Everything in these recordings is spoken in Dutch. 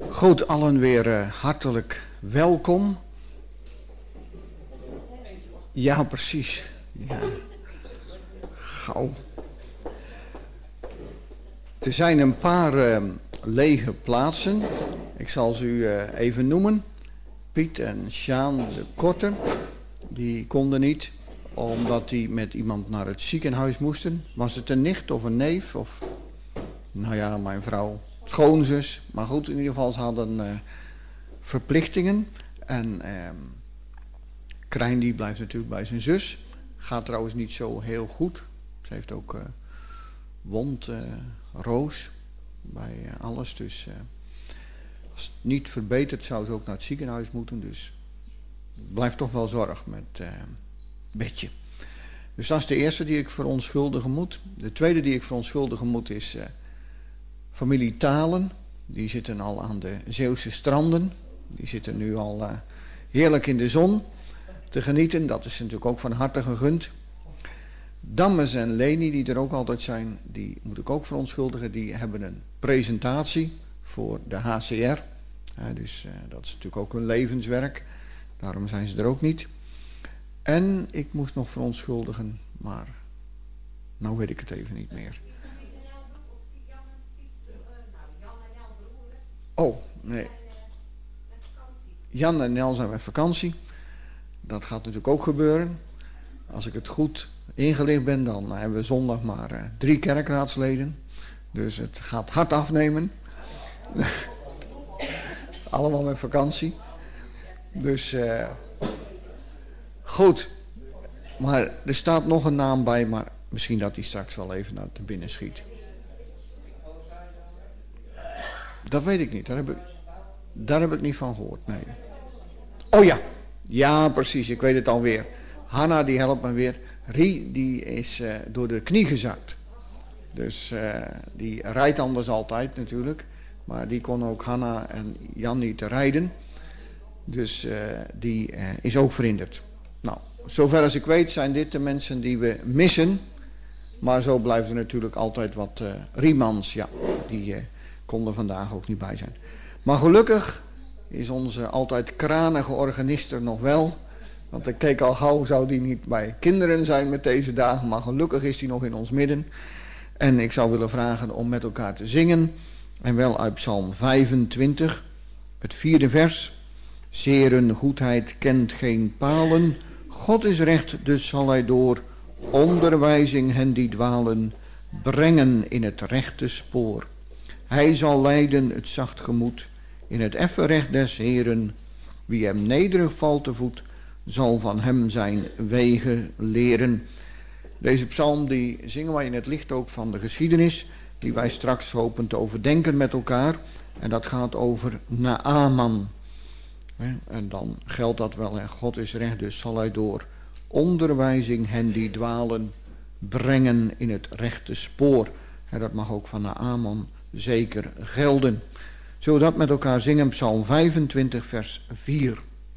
Goed, allen weer hartelijk welkom. Ja, precies. Ja. Gauw. Er zijn een paar lege plaatsen. Ik zal ze u even noemen. Piet en Sjaan de Korte, die konden niet, omdat die met iemand naar het ziekenhuis moesten. Was het een nicht of een neef? Of, nou ja, mijn vrouw, schoonzus. Maar goed, in ieder geval, ze hadden verplichtingen. En Krijn die blijft natuurlijk bij zijn zus. Gaat trouwens niet zo heel goed. Ze heeft ook wondroos bij alles. Dus als het niet verbetert zou ze ook naar het ziekenhuis moeten. Dus blijft toch wel zorg met bedje. Dus dat is de eerste die ik verontschuldigen moet. De tweede die ik verontschuldigen moet is familie Talen. Die zitten al aan de Zeeuwse stranden. Die zitten nu al heerlijk in de zon te genieten. Dat is natuurlijk ook van harte gegund. Dammes en Leni, die er ook altijd zijn, die moet ik ook verontschuldigen. Die hebben een presentatie voor de HCR. Dus dat is natuurlijk ook hun levenswerk. Daarom zijn ze er ook niet. En ik moest nog verontschuldigen, maar nou weet ik het even niet meer. Oh, nee. Jan en Nel zijn met vakantie. Dat gaat natuurlijk ook gebeuren. Als ik het goed ingelicht ben, dan hebben we zondag maar 3 kerkraadsleden. Dus het gaat hard afnemen. Allemaal met vakantie. Dus goed. Maar er staat nog een naam bij, maar misschien dat die straks wel even naar te binnen schiet. Dat weet ik niet. Daar heb ik niet van gehoord. Nee. Oh ja. Ja, precies. Ik weet het alweer. Hanna die helpt me weer. Rie die is door de knie gezakt. Dus die rijdt anders altijd natuurlijk. Maar die kon ook Hanna en Jan niet rijden. Dus die is ook verhinderd. Nou, zover als ik weet zijn dit de mensen die we missen. Maar zo blijven er natuurlijk altijd wat Riemans. Ja, die konden vandaag ook niet bij zijn. Maar gelukkig is onze altijd kranige organist er nog wel. Want ik keek al gauw, zou die niet bij kinderen zijn met deze dagen. Maar gelukkig is die nog in ons midden. En ik zou willen vragen om met elkaar te zingen. En wel uit Psalm 25, het 4e vers. Zeren goedheid kent geen palen. God is recht, dus zal hij door onderwijzing hen die dwalen brengen in het rechte spoor. Hij zal leiden het zacht gemoed in het effen recht des Heren. Wie hem nederig valt te voet, zal van hem zijn wegen leren. Deze psalm die zingen wij in het licht ook van de geschiedenis, die wij straks hopen te overdenken met elkaar. En dat gaat over Naaman. En dan geldt dat wel, en God is recht, dus zal hij door onderwijzing hen die dwalen brengen in het rechte spoor. En dat mag ook van Naaman zeker gelden. Zullen we dat met elkaar zingen, Psalm 25 vers 4.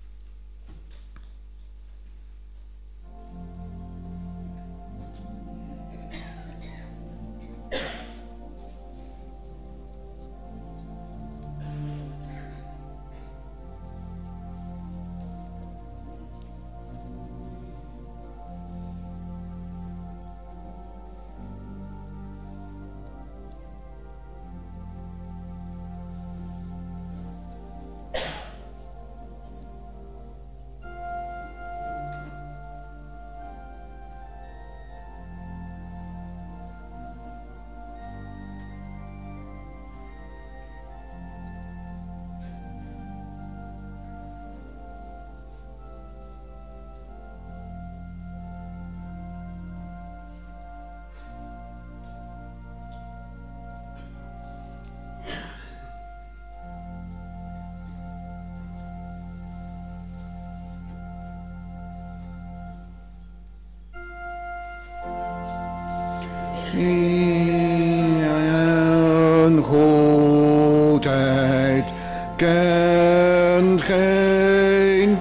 En goedheid kent geen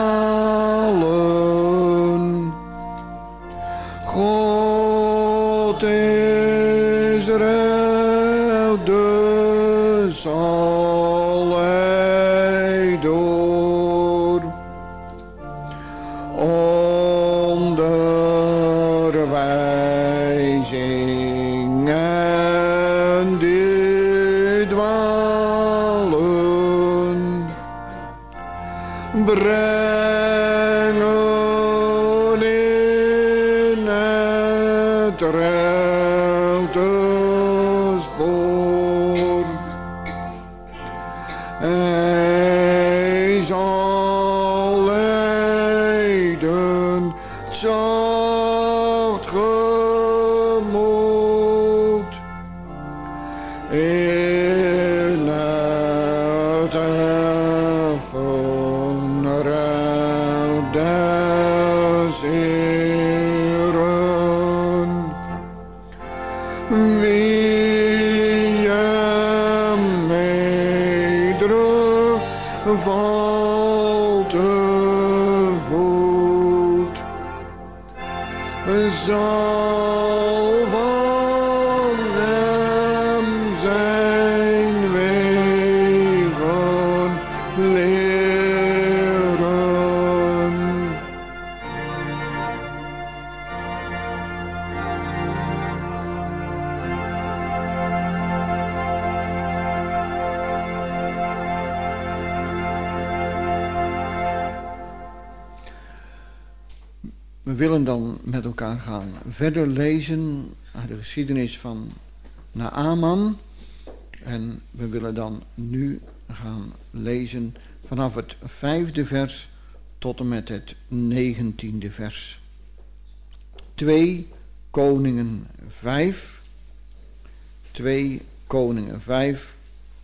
palen. God is recht, dus zal allen brengen in het rechte spoor. Hij zal leiden zacht gemoed in het evenrijk des Heeren. Wie hem nederig valt te voet, zal van hem zijn wegen leren. We willen dan met elkaar gaan verder lezen uit de geschiedenis van Naaman. En we willen dan nu gaan lezen vanaf het 5e vers tot en met het 19e vers. 2 Koningen 5. 2 Koningen 5.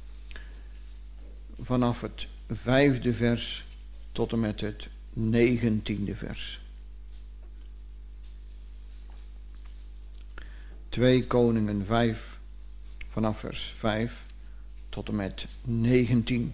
Vanaf het 5e vers tot en met het 19e vers. 2 Koningen 5, vanaf vers 5 tot en met 19.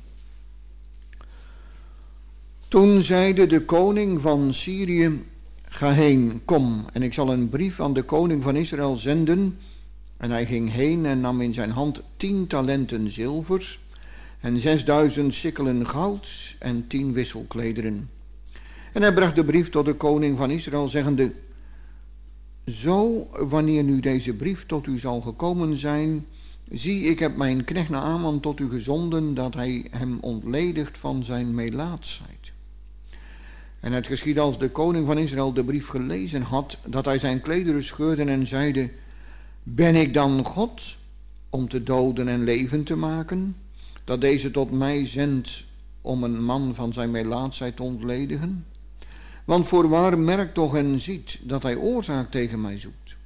Toen zeide de koning van Syrië: ga heen, kom, en ik zal een brief aan de koning van Israël zenden. En hij ging heen en nam in zijn hand 10 talenten zilvers en 6000 sikkelen gouds en 10 wisselklederen. En hij bracht de brief tot de koning van Israël, zeggende: zo, wanneer nu deze brief tot u zal gekomen zijn, zie, ik heb mijn knecht Naaman tot u gezonden, dat hij hem ontledigt van zijn melaatsheid. En het geschiedde als de koning van Israël de brief gelezen had, dat hij zijn klederen scheurde en zeide: ben ik dan God om te doden en leven te maken, dat deze tot mij zendt om een man van zijn melaatsheid te ontledigen? Want voorwaar merkt toch en ziet dat hij oorzaak tegen mij zoekt.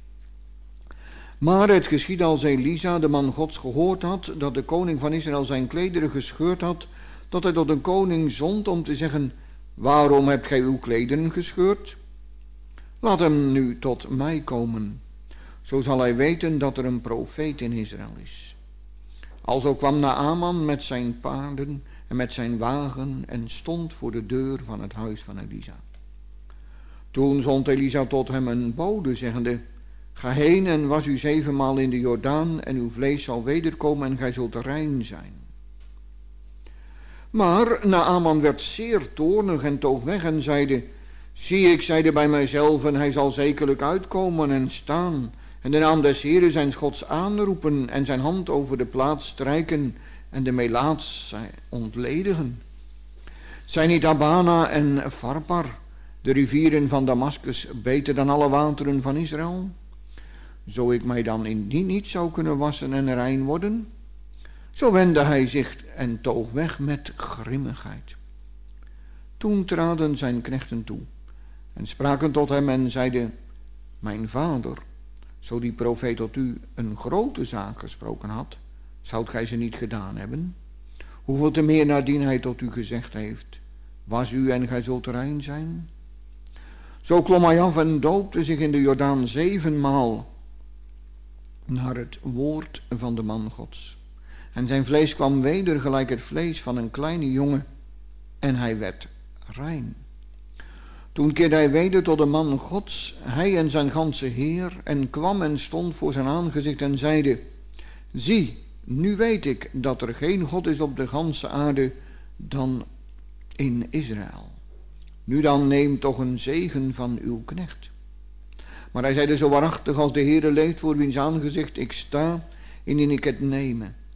Maar het geschiedde als Elisa, de man Gods, gehoord had dat de koning van Israël zijn klederen gescheurd had, dat hij tot een koning zond om te zeggen: waarom hebt gij uw klederen gescheurd? Laat hem nu tot mij komen, zo zal hij weten dat er een profeet in Israël is. Alzo kwam Naaman met zijn paarden en met zijn wagen en stond voor de deur van het huis van Elisa. Toen zond Elisa tot hem een bode, zeggende: ga heen en was u 7 maal in de Jordaan, en uw vlees zal wederkomen en gij zult rein zijn. Maar Naaman werd zeer toornig en toog weg en zeide: zie, ik zeide bij mijzelf, hij zal zekerlijk uitkomen en staan, en de naam des Heeren zijn Gods aanroepen, en zijn hand over de plaats strijken, en de melaats ontledigen. Zijn niet Abana en Farpar, de rivieren van Damaskus, beter dan alle wateren van Israël? Zo ik mij dan in die niet zou kunnen wassen en rein worden? Zo wendde hij zich en toog weg met grimmigheid. Toen traden zijn knechten toe en spraken tot hem en zeiden: mijn vader, zo die profeet tot u een grote zaak gesproken had, zoudt gij ze niet gedaan hebben? Hoeveel te meer nadien hij tot u gezegd heeft: was u en gij zult rein zijn? Zo klom hij af en doopte zich in de Jordaan 7 maal naar het woord van de man Gods. En zijn vlees kwam weder gelijk het vlees van een kleine jongen, en hij werd rein. Toen keerde hij weder tot de man Gods, hij en zijn ganse heer, en kwam en stond voor zijn aangezicht en zeide: zie, nu weet ik dat er geen God is op de ganse aarde dan in Israël. Nu dan neem toch een zegen van uw knecht. Maar hij zeide: zo waarachtig als de Heere leeft, voor wiens aangezicht ik sta, indien ik het neme.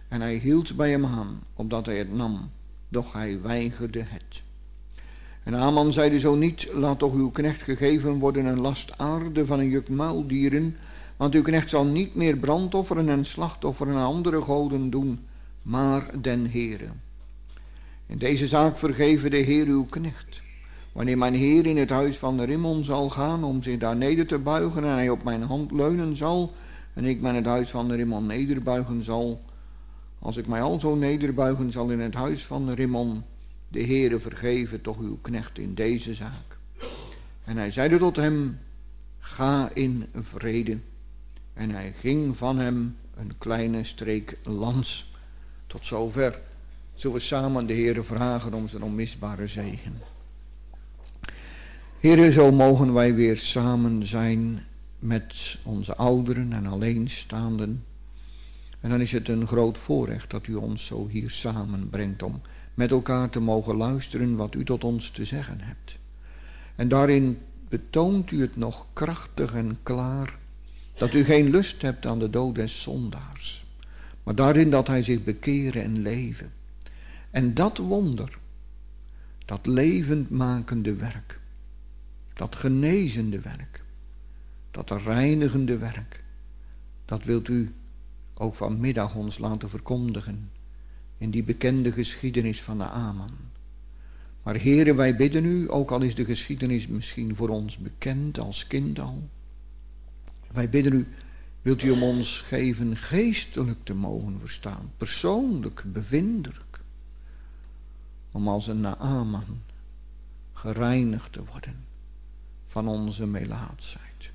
En hij hield bij hem aan, opdat hij het nam, doch hij weigerde het. En Aman zeide zo niet, laat toch uw knecht gegeven worden een last aarde van een juk muildieren, want uw knecht zal niet meer brandofferen en slachtofferen aan andere goden doen, maar den Heere. In deze zaak vergeven de Heer uw knecht. Wanneer mijn Heer in het huis van Rimmon zal gaan om zich daar neder te buigen en hij op mijn hand leunen zal en ik mij in het huis van Rimmon nederbuigen zal, als ik mij alzo nederbuigen zal in het huis van Rimmon, de Heere vergeven toch uw knecht in deze zaak. En hij zeide tot hem, ga in vrede. En hij ging van hem een kleine streek lands. Tot zover zullen we samen de Heere vragen om zijn onmisbare zegen. Heere, zo mogen wij weer samen zijn met onze ouderen en alleenstaanden. En dan is het een groot voorrecht dat u ons zo hier samenbrengt om met elkaar te mogen luisteren wat u tot ons te zeggen hebt. En daarin betoont u het nog krachtig en klaar dat u geen lust hebt aan de dood des zondaars, maar daarin dat hij zich bekeren en leven. En dat wonder, dat levendmakende werk, dat genezende werk, dat reinigende werk, dat wilt u ook vanmiddag ons laten verkondigen in die bekende geschiedenis van de Aman. Maar Heere, wij bidden u, ook al is de geschiedenis misschien voor ons bekend als kind al, wij bidden u, wilt u om ons geven geestelijk te mogen verstaan, persoonlijk, bevindelijk, om als een Naaman gereinigd te worden van onze melaatsheid.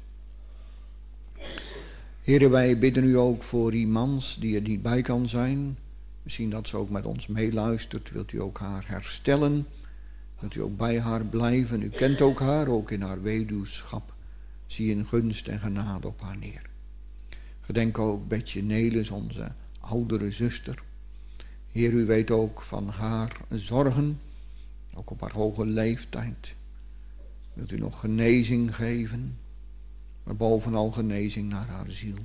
Heere, wij bidden u ook voor iemand die er niet bij kan zijn. Misschien dat ze ook met ons meeluistert. Wilt u ook haar herstellen? Wilt u ook bij haar blijven? U kent ook haar, ook in haar weduwschap. Zie in gunst en genade op haar neer. Gedenk ook Betje Nelis, onze oudere zuster. Heer, u weet ook van haar zorgen, ook op haar hoge leeftijd. Wilt u nog genezing geven, maar bovenal genezing naar haar ziel.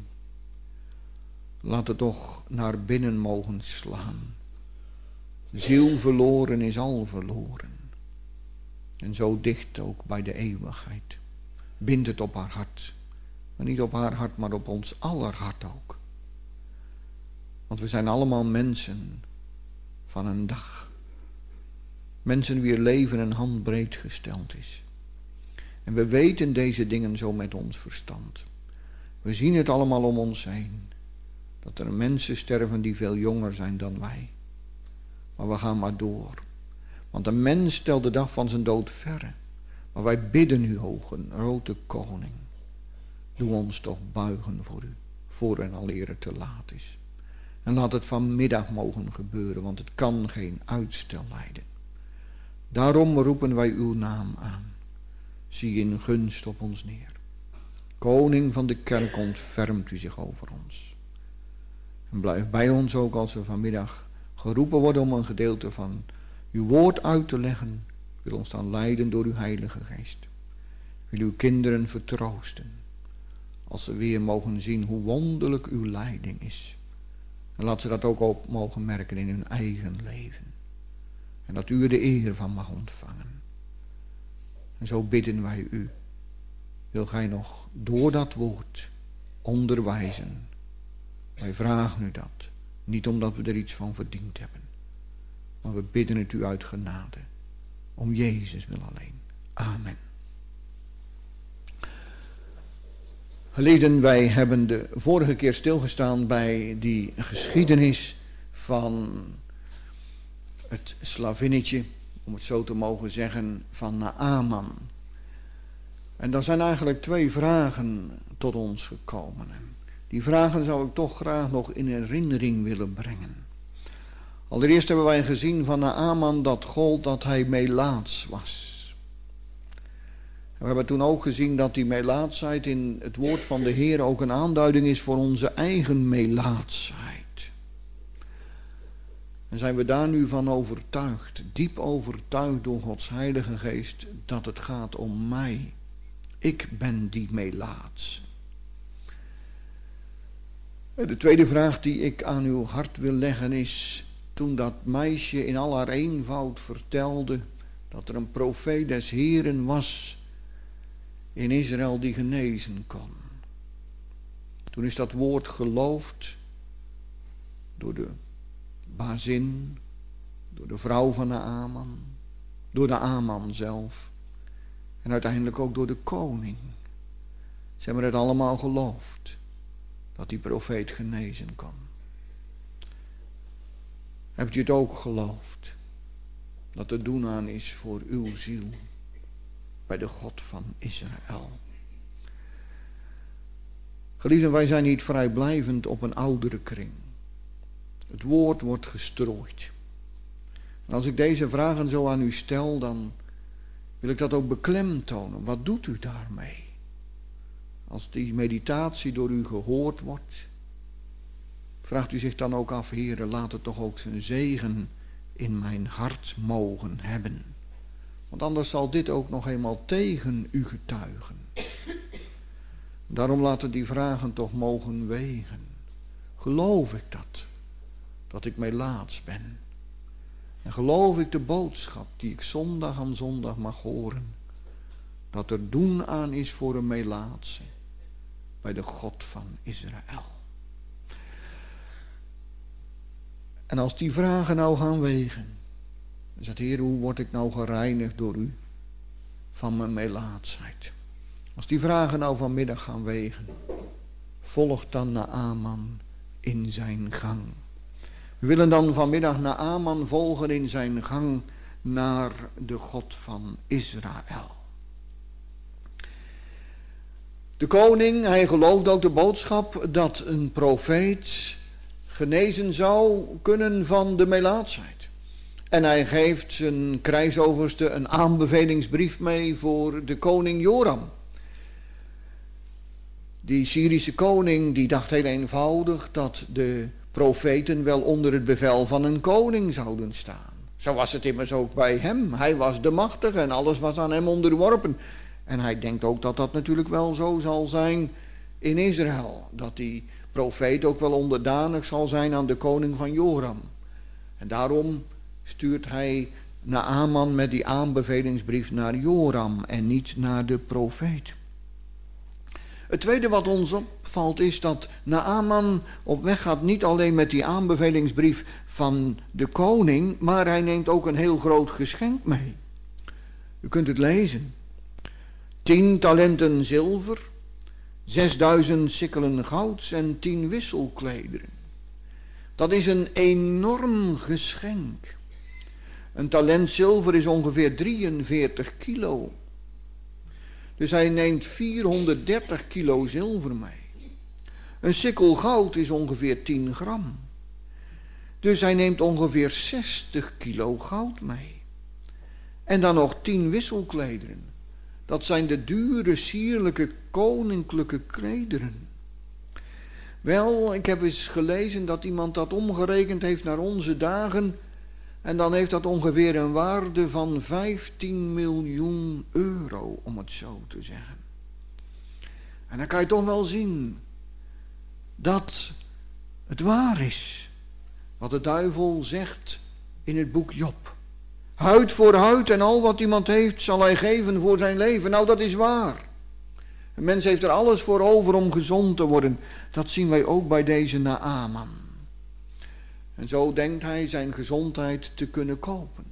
Laat het toch naar binnen mogen slaan. Ziel verloren is al verloren. En zo dicht ook bij de eeuwigheid. Bind het op haar hart. Maar niet op haar hart, maar op ons aller hart ook. Want we zijn allemaal mensen van een dag. Mensen wier leven een handbreed gesteld is. En we weten deze dingen zo met ons verstand. We zien het allemaal om ons heen. Dat er mensen sterven die veel jonger zijn dan wij. Maar we gaan maar door. Want een mens stelt de dag van zijn dood verre. Maar wij bidden u, hoge, grote koning. Doe ons toch buigen voor u. Voor en aleer het te laat is. En laat het vanmiddag mogen gebeuren. Want het kan geen uitstel lijden. Daarom roepen wij uw naam aan. Zie in gunst op ons neer. Koning van de kerk, ontfermt u zich over ons. En blijf bij ons ook als we vanmiddag geroepen worden om een gedeelte van uw woord uit te leggen. Wil ons dan leiden door uw Heilige Geest. Wil uw kinderen vertroosten. Als ze weer mogen zien hoe wonderlijk uw leiding is. En laat ze dat ook op mogen merken in hun eigen leven. En dat u er de eer van mag ontvangen. En zo bidden wij u. Wil gij nog door dat woord onderwijzen. Wij vragen u dat. Niet omdat we er iets van verdiend hebben. Maar we bidden het u uit genade. Om Jezus wil alleen. Amen. Geliefden, wij hebben de vorige keer stilgestaan bij die geschiedenis van het slavinnetje, om het zo te mogen zeggen, van Naaman. En daar zijn eigenlijk 2 vragen tot ons gekomen. Die vragen zou ik toch graag nog in herinnering willen brengen. Allereerst hebben wij gezien van Naaman dat gold dat hij melaats was. En we hebben toen ook gezien dat die melaatsheid in het woord van de Heer ook een aanduiding is voor onze eigen melaatsheid. En zijn we daar nu van overtuigd, diep overtuigd door Gods Heilige Geest, dat het gaat om mij. Ik ben die melaats. De tweede vraag die ik aan uw hart wil leggen is, toen dat meisje in al haar eenvoud vertelde dat er een profeet des Heren was in Israël die genezen kon. Toen is dat woord geloofd door de bazin, door de vrouw van Naaman, door de Aman zelf en uiteindelijk ook door de koning. Ze hebben het allemaal geloofd, dat die profeet genezen kon. Hebt u het ook geloofd, dat er doen aan is voor uw ziel, bij de God van Israël? Geliefden, wij zijn niet vrijblijvend op een oudere kring. Het woord wordt gestrooid. En als ik deze vragen zo aan u stel, dan wil ik dat ook beklemtonen. Wat doet u daarmee? Als die meditatie door u gehoord wordt, vraagt u zich dan ook af, Heere, laat het toch ook zijn zegen in mijn hart mogen hebben. Want anders zal dit ook nog eenmaal tegen u getuigen. Daarom laten die vragen toch mogen wegen. Geloof ik dat? Dat ik melaats ben? En geloof ik de boodschap die ik zondag aan zondag mag horen? Dat er doen aan is voor een melaatse bij de God van Israël. En als die vragen nou gaan wegen, dan zegt Heer, hoe word ik nou gereinigd door u van mijn melaatsheid? Als die vragen nou vanmiddag gaan wegen, volg dan Naaman in zijn gang. We willen dan vanmiddag Naaman volgen in zijn gang naar de God van Israël. De koning, hij geloofde ook de boodschap dat een profeet genezen zou kunnen van de melaatsheid. En hij geeft zijn krijgsoverste een aanbevelingsbrief mee voor de koning Joram. Die Syrische koning die dacht heel eenvoudig dat de profeten wel onder het bevel van een koning zouden staan. Zo was het immers ook bij hem. Hij was de machtige en alles was aan hem onderworpen. En hij denkt ook dat dat natuurlijk wel zo zal zijn in Israël. Dat die profeet ook wel onderdanig zal zijn aan de koning van Joram. En daarom stuurt hij Naaman met die aanbevelingsbrief naar Joram en niet naar de profeet. Het tweede wat ons opvalt is dat Naaman op weg gaat niet alleen met die aanbevelingsbrief van de koning, maar hij neemt ook een heel groot geschenk mee. U kunt het lezen. 10 talenten zilver, 6000 sikkelen gouds en 10 wisselklederen. Dat is een enorm geschenk. Een talent zilver is ongeveer 43 kilo. Dus hij neemt 430 kilo zilver mee. Een sikkel goud is ongeveer 10 gram. Dus hij neemt ongeveer 60 kilo goud mee. En dan nog 10 wisselklederen. Dat zijn de dure, sierlijke, koninklijke klederen. Wel, ik heb eens gelezen dat iemand dat omgerekend heeft naar onze dagen. En dan heeft dat ongeveer een waarde van 15 miljoen euro, om het zo te zeggen. En dan kan je toch wel zien dat het waar is. Wat de duivel zegt in het boek Job. Huid voor huid en al wat iemand heeft zal hij geven voor zijn leven. Nou, dat is waar. Een mens heeft er alles voor over om gezond te worden. Dat zien wij ook bij deze Naaman. En zo denkt hij zijn gezondheid te kunnen kopen.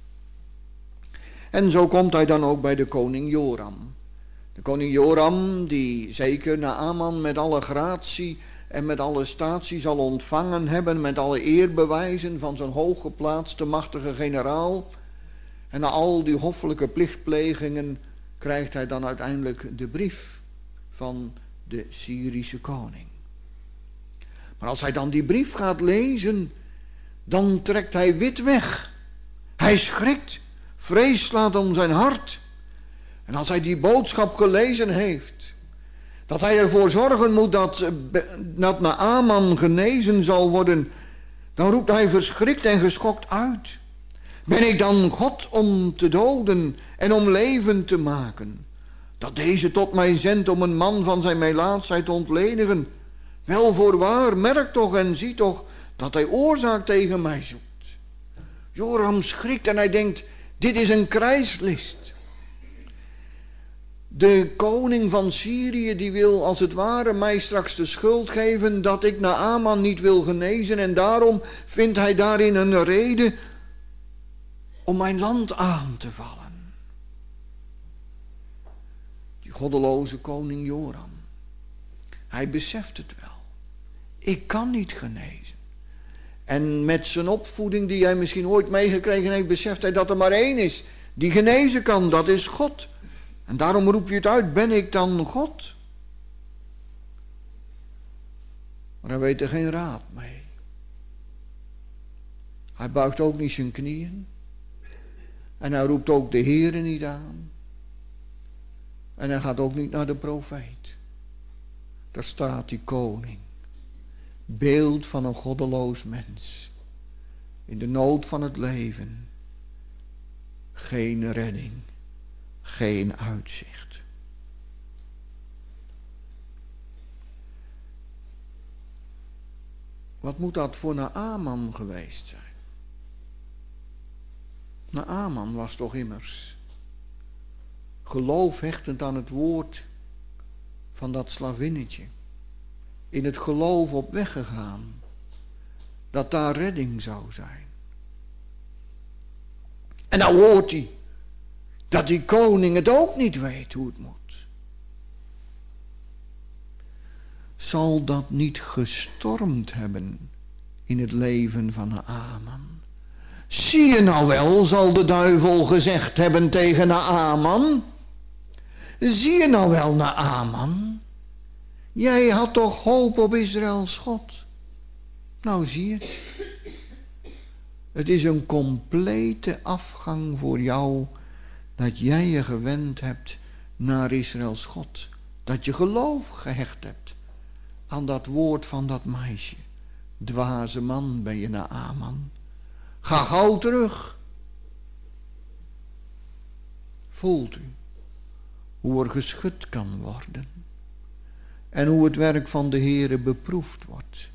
En zo komt hij dan ook bij de koning Joram. De koning Joram, die zeker Naaman met alle gratie en met alle statie zal ontvangen hebben, met alle eerbewijzen van zijn hooggeplaatste machtige generaal. En na al die hoffelijke plichtplegingen krijgt hij dan uiteindelijk de brief van de Syrische koning. Maar als hij dan die brief gaat lezen, dan trekt hij wit weg. Hij schrikt, vrees slaat om zijn hart. En als hij die boodschap gelezen heeft, dat hij ervoor zorgen moet dat Naaman genezen zal worden, dan roept hij verschrikt en geschokt uit. Ben ik dan God om te doden en om leven te maken? Dat deze tot mij zendt om een man van zijn melaatsheid te ontledigen, Wel voorwaar, merk toch en zie toch dat hij oorzaak tegen mij zoekt. Joram schrikt en hij denkt, dit is een krijgslist. De koning van Syrië die wil als het ware mij straks de schuld geven dat ik Naaman niet wil genezen. En daarom vindt hij daarin een reden om mijn land aan te vallen. Die goddeloze koning Joram. Hij beseft het wel. Ik kan niet genezen. En met zijn opvoeding die hij misschien ooit meegekregen heeft, beseft hij dat er maar één is die genezen kan. Dat is God. En daarom roep je het uit, ben ik dan God? Maar hij weet er geen raad mee. Hij buigt ook niet zijn knieën. En hij roept ook de Heere niet aan. En hij gaat ook niet naar de profeet. Daar staat die koning. Beeld van een goddeloos mens. In de nood van het leven. Geen redding. Geen uitzicht. Wat moet dat voor Naaman geweest zijn? Naaman was toch immers geloof hechtend aan het woord van dat slavinnetje. In het geloof op weg gegaan. Dat daar redding zou zijn. En nou hoort hij dat die koning het ook niet weet hoe het moet. Zal dat niet gestormd hebben in het leven van Naaman? Zie je nou wel, zal de duivel gezegd hebben tegen Naaman. Zie je nou wel, Naaman? Jij had toch hoop op Israëls God? Nou zie je het. Het is een complete afgang voor jou dat jij je gewend hebt naar Israëls God. Dat je geloof gehecht hebt aan dat woord van dat meisje. Dwaze man ben je, Naaman. Ga gauw terug. Voelt u hoe er geschud kan worden. En hoe het werk van de Heere beproefd wordt.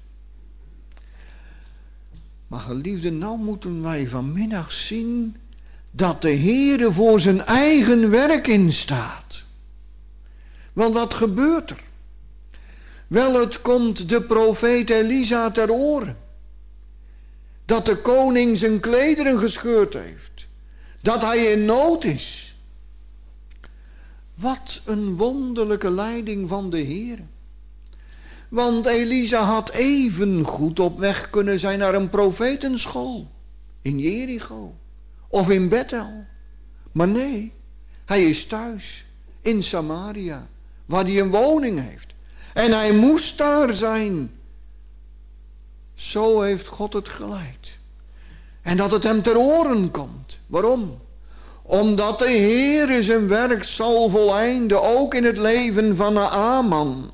Maar geliefden, nou moeten wij vanmiddag zien dat de Heere voor zijn eigen werk instaat. Want wat gebeurt er? Wel, het komt de profeet Elisa ter oren. Dat de koning zijn klederen gescheurd heeft. Dat hij in nood is. Wat een wonderlijke leiding van de Heere. Want Elisa had even goed op weg kunnen zijn naar een profetenschool. In Jericho. Of in Bethel. Maar nee, hij is thuis. In Samaria. Waar hij een woning heeft. En hij moest daar zijn. Zo heeft God het geleid. En dat het hem ter oren komt. Waarom? Omdat de Heere zijn werk zal voleinden. Ook in het leven van Naaman.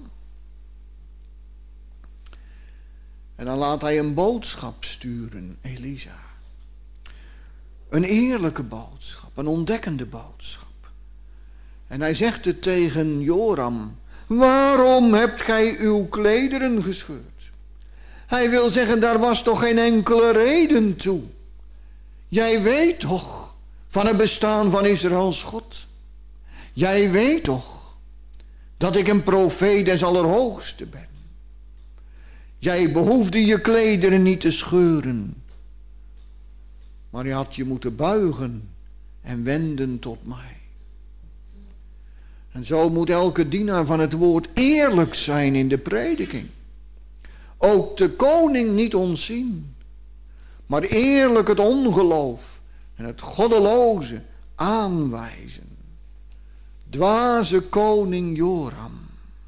En dan laat hij een boodschap sturen, Elisa. Een eerlijke boodschap, een ontdekkende boodschap. En hij zegt het tegen Joram. Waarom hebt gij uw klederen gescheurd? Hij wil zeggen, daar was toch geen enkele reden toe. Jij weet toch van het bestaan van Israëls God. Jij weet toch dat ik een profeet des Allerhoogste ben. Jij behoefde je klederen niet te scheuren. Maar je had je moeten buigen en wenden tot mij. En zo moet elke dienaar van het woord eerlijk zijn in de prediking. Ook de koning niet ontzien. Maar eerlijk het ongeloof en het goddeloze aanwijzen. Dwaze koning Joram.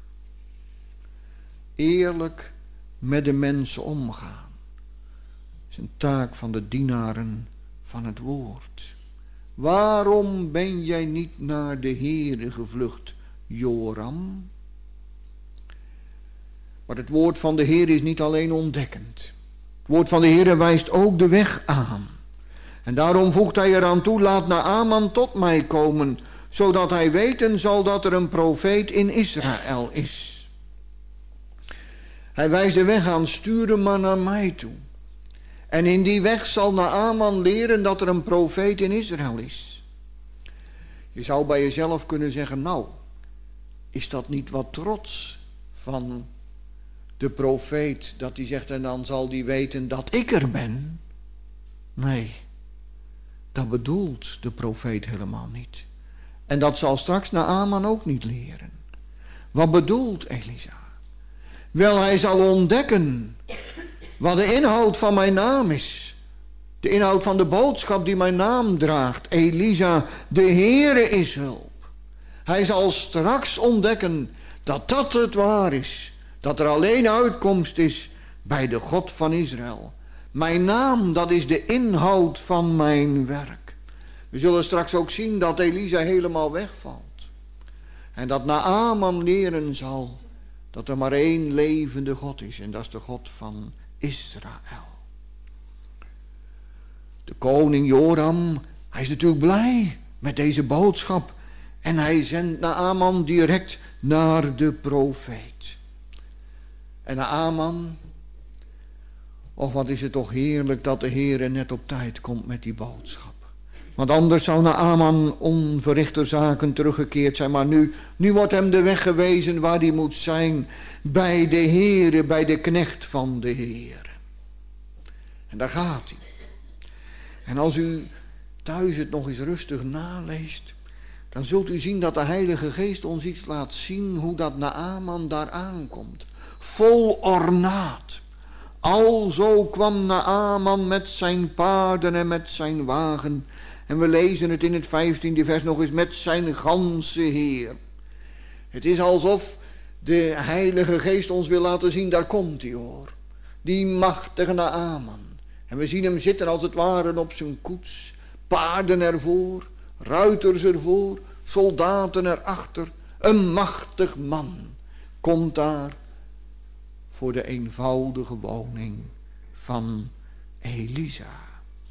Eerlijk met de mensen omgaan. Dat is een taak van de dienaren van het woord. Waarom ben jij niet naar de Heere gevlucht, Joram? Maar het woord van de Heer is niet alleen ontdekkend. Het woord van de Heer wijst ook de weg aan. En daarom voegt hij eraan toe, laat Naaman tot mij komen, zodat hij weten zal dat er een profeet in Israël is. Hij wijst de weg aan, stuur hem maar naar mij toe. En in die weg zal Naaman leren dat er een profeet in Israël is. Je zou bij jezelf kunnen zeggen, nou, is dat niet wat trots van de profeet, dat hij zegt en dan zal die weten dat ik er ben? Nee, dat bedoelt de profeet helemaal niet. En dat zal straks Naaman ook niet leren. Wat bedoelt Elisa? Wel, hij zal ontdekken wat de inhoud van mijn naam is. De inhoud van de boodschap die mijn naam draagt. Elisa, de Heere is hulp. Hij zal straks ontdekken dat dat het waar is. Dat er alleen uitkomst is bij de God van Israël. Mijn naam, dat is de inhoud van mijn werk. We zullen straks ook zien dat Elisa helemaal wegvalt. En dat Naaman leren zal dat er maar één levende God is. En dat is de God van Israël. De koning Joram, hij is natuurlijk blij met deze boodschap. En hij zendt Naaman direct naar de profeet. En Naaman, och wat is het toch heerlijk dat de Heere net op tijd komt met die boodschap. Want anders zou Naaman onverrichter zaken teruggekeerd zijn. Maar nu wordt hem de weg gewezen waar hij moet zijn. Bij de Heere, bij de knecht van de Heere. En daar gaat hij. En als u thuis het nog eens rustig naleest, dan zult u zien dat de Heilige Geest ons iets laat zien hoe dat Naaman daar aankomt. Vol ornaat. Alzo kwam Naaman met zijn paarden en met zijn wagen. En we lezen het in het 15e vers nog eens, met zijn ganse heer. Het is alsof de Heilige Geest ons wil laten zien, daar komt hij hoor. Die machtige Naaman. En we zien hem zitten als het ware op zijn koets. Paarden ervoor, ruiters ervoor, soldaten erachter. Een machtig man komt daar voor de eenvoudige woning van Elisa.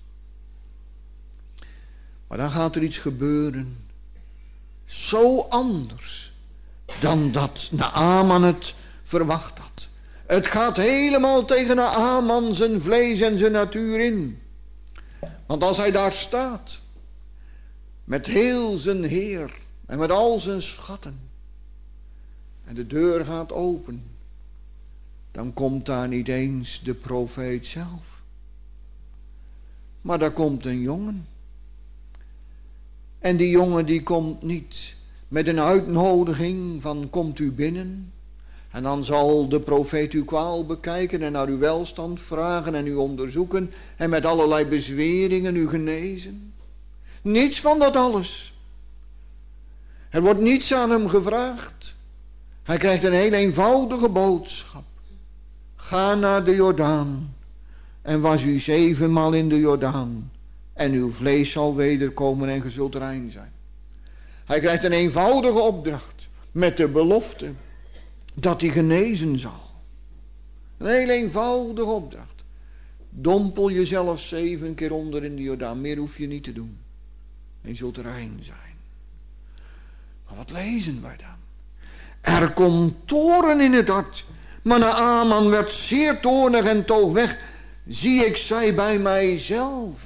Maar dan gaat er iets gebeuren, zo anders dan dat Naaman het verwacht had. Het gaat helemaal tegen Naaman zijn vlees en zijn natuur in. Want als hij daar staat, met heel zijn heer en met al zijn schatten, en de deur gaat open, dan komt daar niet eens de profeet zelf. Maar daar komt een jongen. En die jongen die komt niet met een uitnodiging van komt u binnen. En dan zal de profeet uw kwaal bekijken en naar uw welstand vragen en u onderzoeken. En met allerlei bezweringen u genezen. Niets van dat alles. Er wordt niets aan hem gevraagd. Hij krijgt een heel eenvoudige boodschap. Ga naar de Jordaan en was u 7 maal in de Jordaan. En uw vlees zal wederkomen en ge zult rein zijn. Hij krijgt een eenvoudige opdracht met de belofte dat hij genezen zal. Een heel eenvoudige opdracht. Dompel jezelf 7 keer onder in de Jordaan. Meer hoef je niet te doen. En je zult rein zijn. Maar wat lezen wij dan? Er komt toorn in het hart. Maar Naaman werd zeer toornig en toog weg. Zie, ik zei bij mijzelf.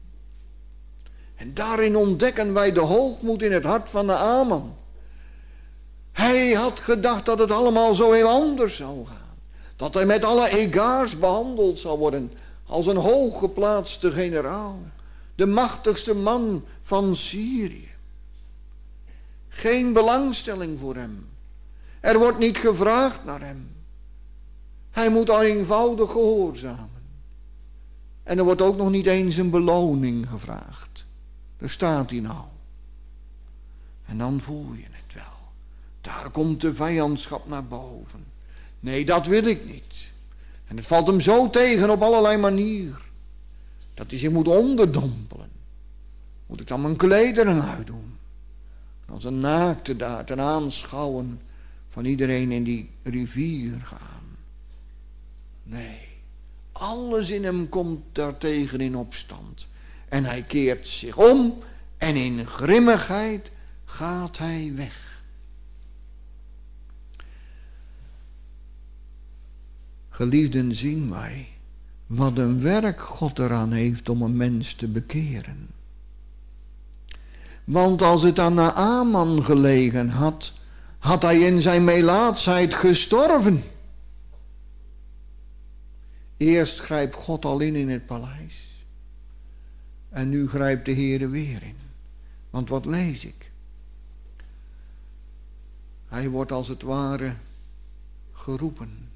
En daarin ontdekken wij de hoogmoed in het hart van Naaman. Hij had gedacht dat het allemaal zo heel anders zou gaan. Dat hij met alle egaars behandeld zou worden als een hooggeplaatste generaal. De machtigste man van Syrië. Geen belangstelling voor hem. Er wordt niet gevraagd naar hem. Hij moet al eenvoudig gehoorzamen. En er wordt ook nog niet eens een beloning gevraagd. Daar staat hij nou. En dan voel je het wel. Daar komt de vijandschap naar boven. Nee, dat wil ik niet. En het valt hem zo tegen op allerlei manieren. Dat hij zich moet onderdompelen. Moet ik dan mijn klederen uitdoen. Als een naakte daar ten aanschouwen van iedereen in die rivier gaan. Nee, alles in hem komt daartegen in opstand. En hij keert zich om en in grimmigheid gaat hij weg. Geliefden, zien wij wat een werk God eraan heeft om een mens te bekeren. Want als het aan Naaman gelegen had, had hij in zijn melaatsheid gestorven. Eerst grijpt God al in het paleis. En nu grijpt de Heere weer in. Want wat lees ik? Hij wordt als het ware geroepen.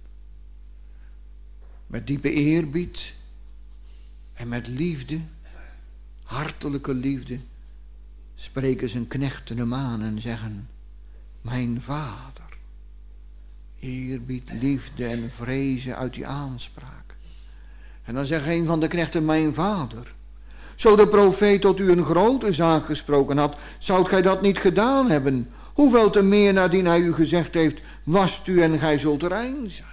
Met diepe eerbied en met liefde, hartelijke liefde, spreken zijn knechten hem aan en zeggen: mijn vader. Eerbied, liefde en vrezen uit die aanspraak. En dan zegt een van de knechten: mijn vader. Zo de profeet tot u een grote zaak gesproken had, zoudt gij dat niet gedaan hebben? Hoeveel te meer nadien hij u gezegd heeft: wast u en gij zult rein zijn.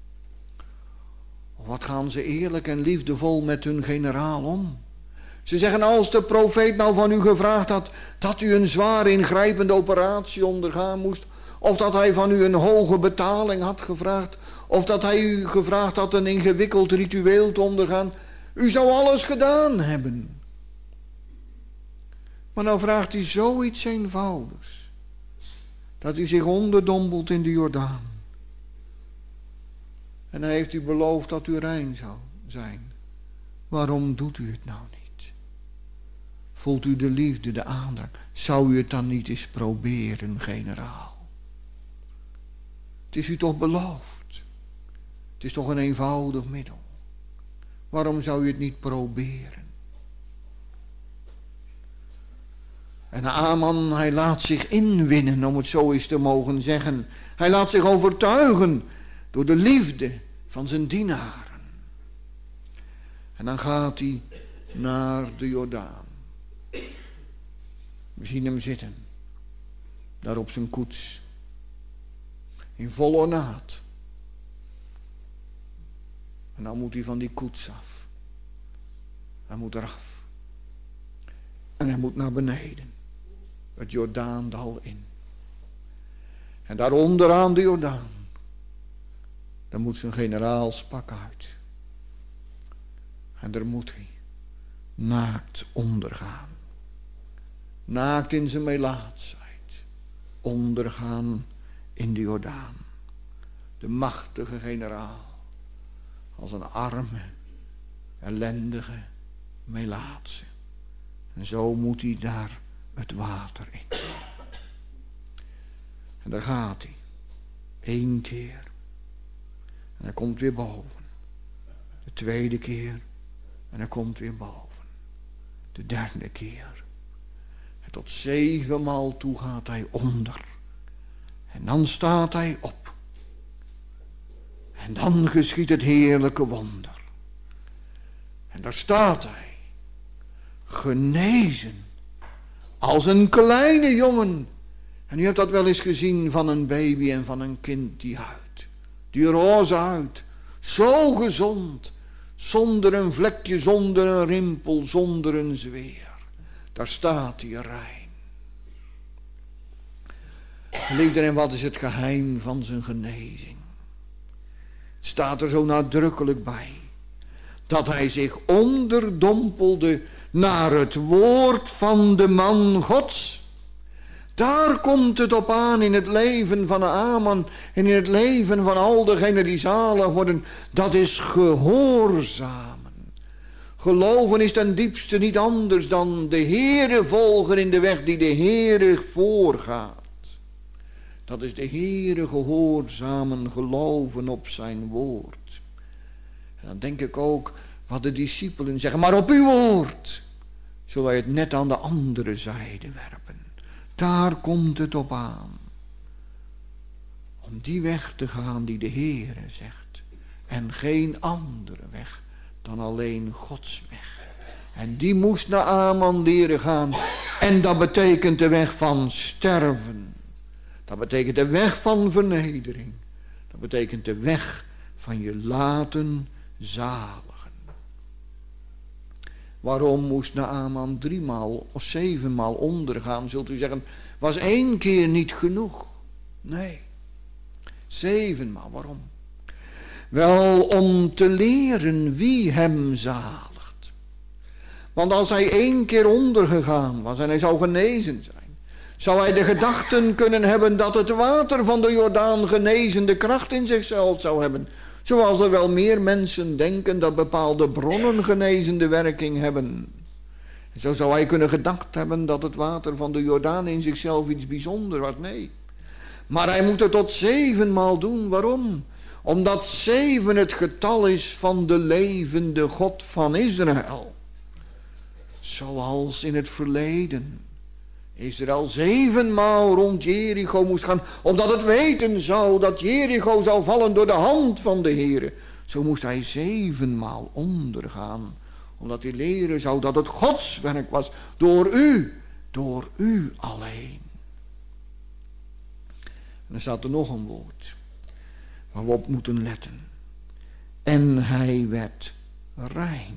Wat gaan ze eerlijk en liefdevol met hun generaal om. Ze zeggen: als de profeet nou van u gevraagd had dat u een zwaar ingrijpende operatie ondergaan moest, of dat hij van u een hoge betaling had gevraagd, of dat hij u gevraagd had een ingewikkeld ritueel te ondergaan, u zou alles gedaan hebben. Maar nou vraagt hij zoiets eenvoudigs, dat u zich onderdompelt in de Jordaan. En hij heeft u beloofd dat u rein zou zijn. Waarom doet u het nou niet? Voelt u de liefde, de aandrang? Zou u het dan niet eens proberen, generaal? Het is u toch beloofd? Het is toch een eenvoudig middel? Waarom zou u het niet proberen? En Naaman, hij laat zich inwinnen, om het zo eens te mogen zeggen. Hij laat zich overtuigen door de liefde van zijn dienaren. En dan gaat hij naar de Jordaan. We zien hem zitten. Daar op zijn koets. In vol ornaat. En dan moet hij van die koets af. Hij moet eraf. En hij moet naar beneden. Het Jordaandal in. En daaronder aan de Jordaan. Dan moet zijn generaalspak uit. En daar moet hij naakt ondergaan. Naakt in zijn melaatsheid. Ondergaan in de Jordaan. De machtige generaal. Als een arme, ellendige melaatse. En zo moet hij daar het water in. En daar gaat hij. 1 keer. En hij komt weer boven. De 2e keer. En hij komt weer boven. De 3e keer. En tot 7 maal toe gaat hij onder. En dan staat hij op. En dan geschiet het heerlijke wonder. En daar staat hij. Genezen. Als een kleine jongen. En u hebt dat wel eens gezien van een baby en van een kind, die huid. Die roze huid. Zo gezond. Zonder een vlekje, zonder een rimpel, zonder een zweer. Daar staat hij rein. Liefden, en wat is het geheim van zijn genezing? Het staat er zo nadrukkelijk bij. Dat hij zich onderdompelde naar het woord van de man Gods. Daar komt het op aan in het leven van Naaman en in het leven van al degenen die zalig worden. Dat is gehoorzamen. Geloven is ten diepste niet anders dan de Heere volgen in de weg die de Heere voorgaat. Dat is de Heere gehoorzamen, geloven op zijn woord. En dan denk ik ook wat de discipelen zeggen. Maar op uw woord zullen wij het net aan de andere zijde werpen. Daar komt het op aan. Om die weg te gaan die de Heere zegt. En geen andere weg dan alleen Gods weg. En die moest Naaman leren gaan. En dat betekent de weg van sterven. Dat betekent de weg van vernedering. Dat betekent de weg van je laten zaligen. Waarom moest Naaman 3 maal of 7 maal ondergaan? Zult u zeggen, was 1 keer niet genoeg? Nee, 7 maal. Waarom? Wel, om te leren wie hem zaligt. Want als hij 1 keer ondergegaan was en hij zou genezen zijn, zou hij de gedachten kunnen hebben dat het water van de Jordaan genezende kracht in zichzelf zou hebben. Zoals er wel meer mensen denken dat bepaalde bronnen genezende werking hebben. En zo zou hij kunnen gedacht hebben dat het water van de Jordaan in zichzelf iets bijzonders was. Nee. Maar hij moet het tot 7 maal doen. Waarom? Omdat 7 het getal is van de levende God van Israël. Zoals in het verleden Israël 7 maal rond Jericho moest gaan, omdat het weten zou dat Jericho zou vallen door de hand van de Heere. Zo moest hij 7 maal ondergaan, omdat hij leren zou dat het Gods werk was, door u alleen. En dan staat er nog een woord waar we op moeten letten. En hij werd rein.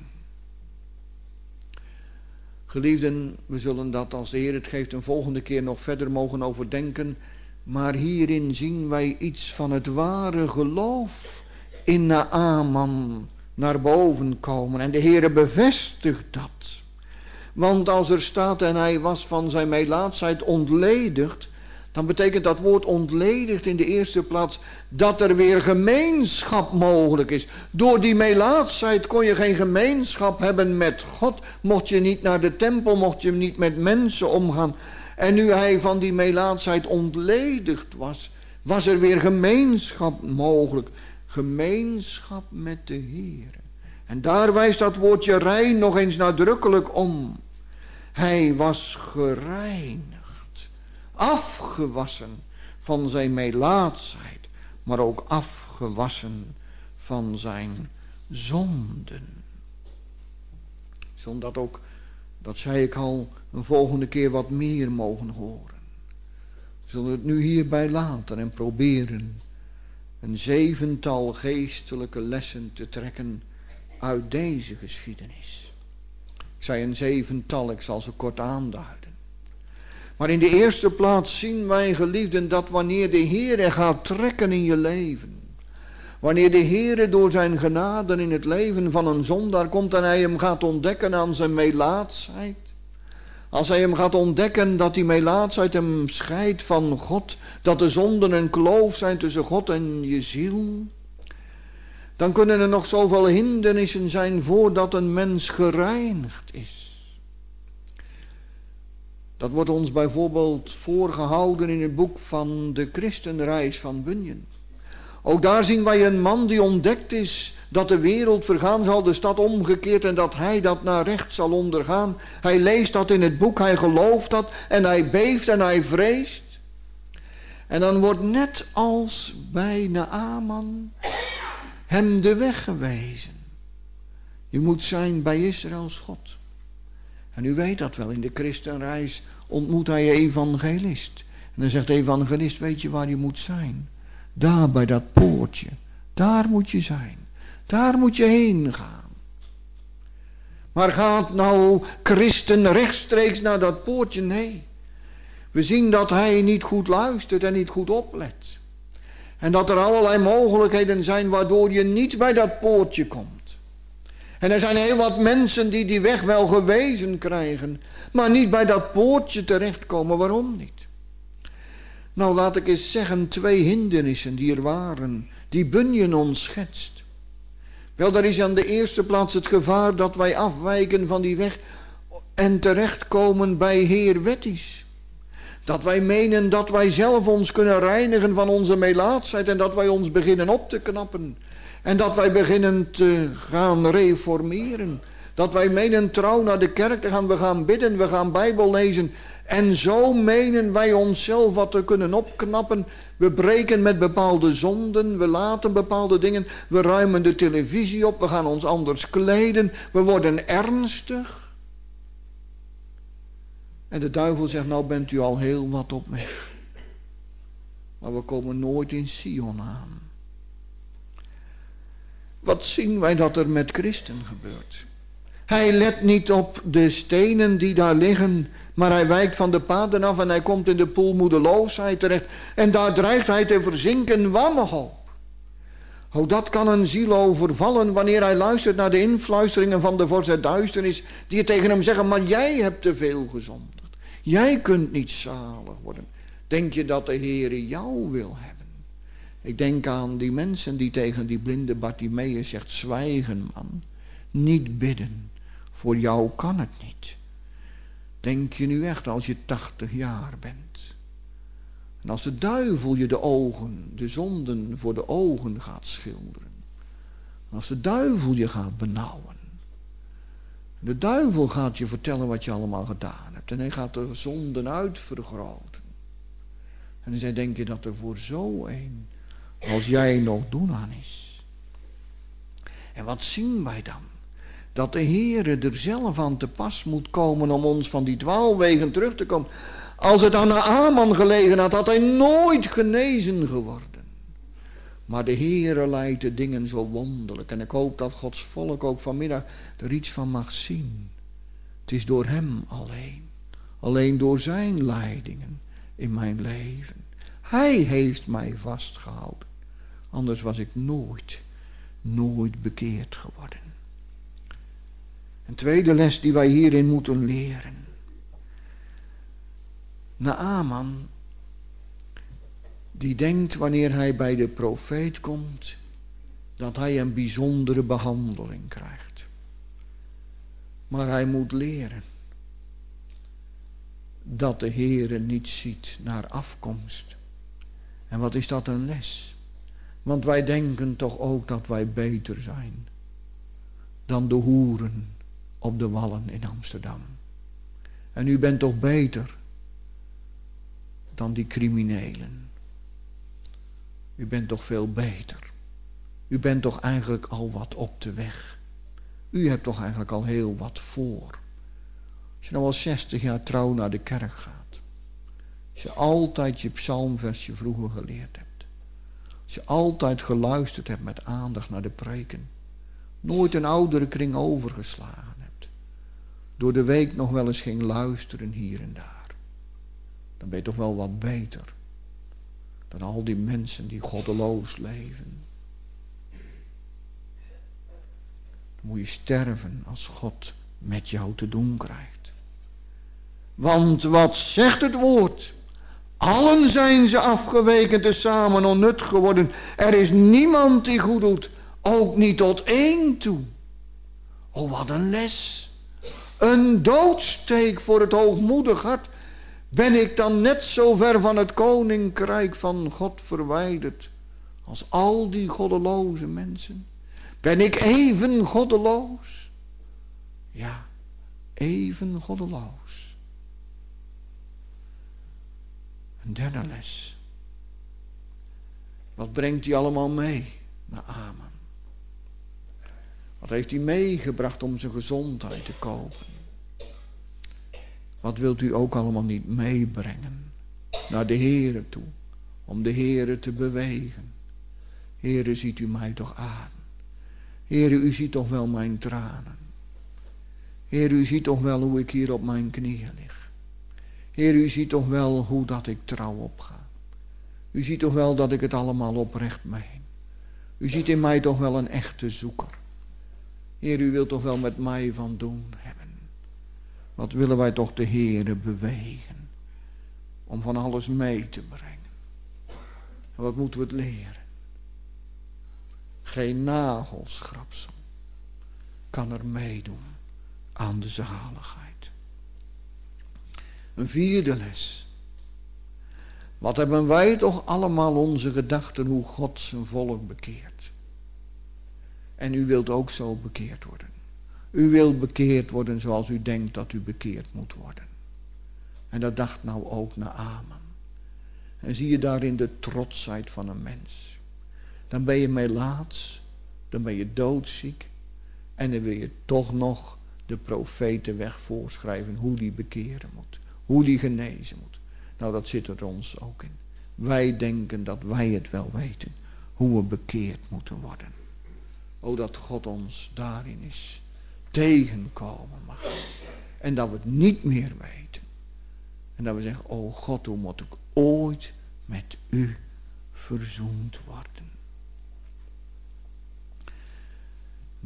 Geliefden, we zullen dat als de Heer het geeft een volgende keer nog verder mogen overdenken. Maar hierin zien wij iets van het ware geloof in Naaman naar boven komen. En de Heer bevestigt dat. Want als er staat en hij was van zijn melaatsheid ontledigd, dan betekent dat woord ontledigd in de eerste plaats dat er weer gemeenschap mogelijk is. Door die melaatsheid kon je geen gemeenschap hebben met God. Mocht je niet naar de tempel, mocht je niet met mensen omgaan. En nu hij van die melaatsheid ontledigd was, was er weer gemeenschap mogelijk. Gemeenschap met de Heer. En daar wijst dat woordje rein nog eens nadrukkelijk om. Hij was gereinigd. Afgewassen van zijn melaatsheid, maar ook afgewassen van zijn zonden. Zodat ook, dat zei ik al, een volgende keer wat meer mogen horen. We zullen het nu hierbij laten en proberen een 7-tal geestelijke lessen te trekken uit deze geschiedenis. Ik zei een 7-tal, ik zal ze kort aanduiden. Maar in de eerste plaats zien wij, geliefden, dat wanneer de Heere gaat trekken in je leven, wanneer de Heere door zijn genade in het leven van een zondaar komt en hij hem gaat ontdekken aan zijn melaatsheid, als hij hem gaat ontdekken dat die melaatsheid hem scheidt van God, dat de zonden een kloof zijn tussen God en je ziel, dan kunnen er nog zoveel hindernissen zijn voordat een mens gereinigd is. Dat wordt ons bijvoorbeeld voorgehouden in het boek van de Christenreis van Bunyan. Ook daar zien wij een man die ontdekt is dat de wereld vergaan zal, de stad omgekeerd en dat hij dat naar recht zal ondergaan. Hij leest dat in het boek, hij gelooft dat en hij beeft en hij vreest. En dan wordt net als bij Naaman hem de weg gewezen. Je moet zijn bij Israëls God. En u weet dat wel, in de Christenreis ontmoet hij een evangelist. En dan zegt de evangelist, weet je waar je moet zijn? Daar bij dat poortje. Daar moet je zijn. Daar moet je heen gaan. Maar gaat nou christen rechtstreeks naar dat poortje? Nee. We zien dat hij niet goed luistert en niet goed oplet. En dat er allerlei mogelijkheden zijn waardoor je niet bij dat poortje komt. En er zijn heel wat mensen die die weg wel gewezen krijgen, maar niet bij dat poortje terechtkomen. Waarom niet? Nou, laat ik eens zeggen, 2 hindernissen die er waren, die Bunyan ons schetst. Wel, daar is aan de eerste plaats het gevaar dat wij afwijken van die weg en terechtkomen bij Heer Wettisch. Dat wij menen dat wij zelf ons kunnen reinigen van onze melaatsheid en dat wij ons beginnen op te knappen. En dat wij beginnen te gaan reformeren. Dat wij menen trouw naar de kerk te gaan. We gaan bidden, we gaan Bijbel lezen. En zo menen wij onszelf wat te kunnen opknappen. We breken met bepaalde zonden. We laten bepaalde dingen. We ruimen de televisie op. We gaan ons anders kleden. We worden ernstig. En de duivel zegt, nou bent u al heel wat op weg. Maar we komen nooit in Sion aan. Wat zien wij dat er met Christen gebeurt? Hij let niet op de stenen die daar liggen, maar hij wijkt van de paden af en hij komt in de poel moedeloosheid terecht. En daar dreigt hij te verzinken, wanhoop. Oh, dat kan een ziel overvallen wanneer hij luistert naar de influisteringen van de vorst der duisternis, die tegen hem zeggen, maar jij hebt te veel gezondigd. Jij kunt niet zalig worden. Denk je dat de Heere jou wil hebben? Ik denk aan die mensen die tegen die blinde Bartimeus zegt, zwijgen man, niet bidden. Voor jou kan het niet. Denk je nu echt als je 80 jaar bent? En als de duivel je de ogen, de zonden voor de ogen gaat schilderen. Als de duivel je gaat benauwen. De duivel gaat je vertellen wat je allemaal gedaan hebt. En hij gaat de zonden uitvergroten. En dan denk je dat er voor zo een als jij nog doen aan is. En wat zien wij dan? Dat de Heere er zelf aan te pas moet komen om ons van die dwaalwegen terug te komen. Als het aan Naaman gelegen had, had hij nooit genezen geworden. Maar de Heere leidt de dingen zo wonderlijk. En ik hoop dat Gods volk ook vanmiddag er iets van mag zien. Het is door hem alleen. Alleen door zijn leidingen in mijn leven. Hij heeft mij vastgehouden. Anders was ik nooit bekeerd geworden. Een tweede les die wij hierin moeten leren. Naaman, die denkt wanneer hij bij de profeet komt, dat hij een bijzondere behandeling krijgt. Maar hij moet leren dat de Heere niet ziet naar afkomst. En wat is dat een les? Want wij denken toch ook dat wij beter zijn dan de hoeren op de wallen in Amsterdam. En u bent toch beter dan die criminelen. U bent toch veel beter. U bent toch eigenlijk al wat op de weg. U hebt toch eigenlijk al heel wat voor. Als je nou al 60 jaar trouw naar de kerk gaat. Als je altijd je psalmversje vroeger geleerd hebt. Als je altijd geluisterd hebt met aandacht naar de preken. Nooit een oudere kring overgeslagen hebt. Door de week nog wel eens ging luisteren hier en daar. Dan ben je toch wel wat beter. Dan al die mensen die goddeloos leven. Dan moet je sterven als God met jou te doen krijgt. Want wat zegt het woord? Allen zijn ze afgeweken tezamen onnut geworden. Er is niemand die goed doet. Ook niet tot één toe. Oh, wat een les. Een doodsteek voor het hoogmoedig hart. Ben ik dan net zo ver van het koninkrijk van God verwijderd als al die goddeloze mensen? Ben ik even goddeloos? Ja, even goddeloos. Een derde les. Wat brengt hij allemaal mee naar Naaman? Wat heeft hij meegebracht om zijn gezondheid te kopen? Wat wilt u ook allemaal niet meebrengen naar de Heere toe, om de Heere te bewegen? Heere, ziet u mij toch aan? Heere, u ziet toch wel mijn tranen? Heere, u ziet toch wel hoe ik hier op mijn knieën lig? Heere, u ziet toch wel hoe dat ik trouw opga? U ziet toch wel dat ik het allemaal oprecht meen? U ziet in mij toch wel een echte zoeker? Heer, u wilt toch wel met mij van doen hebben? Wat willen wij toch de Heere bewegen? Om van alles mee te brengen. En wat moeten we het leren? Geen nagelschrapsel kan er meedoen aan de zaligheid. Een vierde les. Wat hebben wij toch allemaal onze gedachten hoe God zijn volk bekeert. En u wilt ook zo bekeerd worden. U wilt bekeerd worden zoals u denkt dat u bekeerd moet worden. En dat dacht nou ook Naaman. En zie je daarin de trotsheid van een mens. Dan ben je melaats, dan ben je doodziek. En dan wil je toch nog de profetenweg voorschrijven hoe die bekeren moet. Hoe die genezen moet. Nou, dat zit er ons ook in. Wij denken dat wij het wel weten. Hoe we bekeerd moeten worden. O, dat God ons daarin is tegenkomen mag. En dat we het niet meer weten. En dat we zeggen, o God, hoe moet ik ooit met u verzoend worden.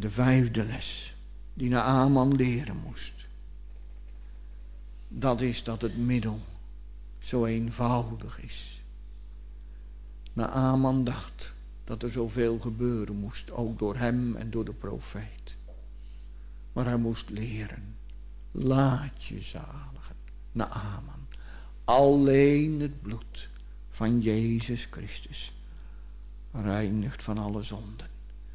De 5e les die Naaman leren moest. Dat is dat het middel zo eenvoudig is. Naaman dacht dat er zoveel gebeuren moest, ook door hem en door de profeet. Maar hij moest leren. Laat je zaligen, Naaman. Alleen het bloed van Jezus Christus reinigt van alle zonden.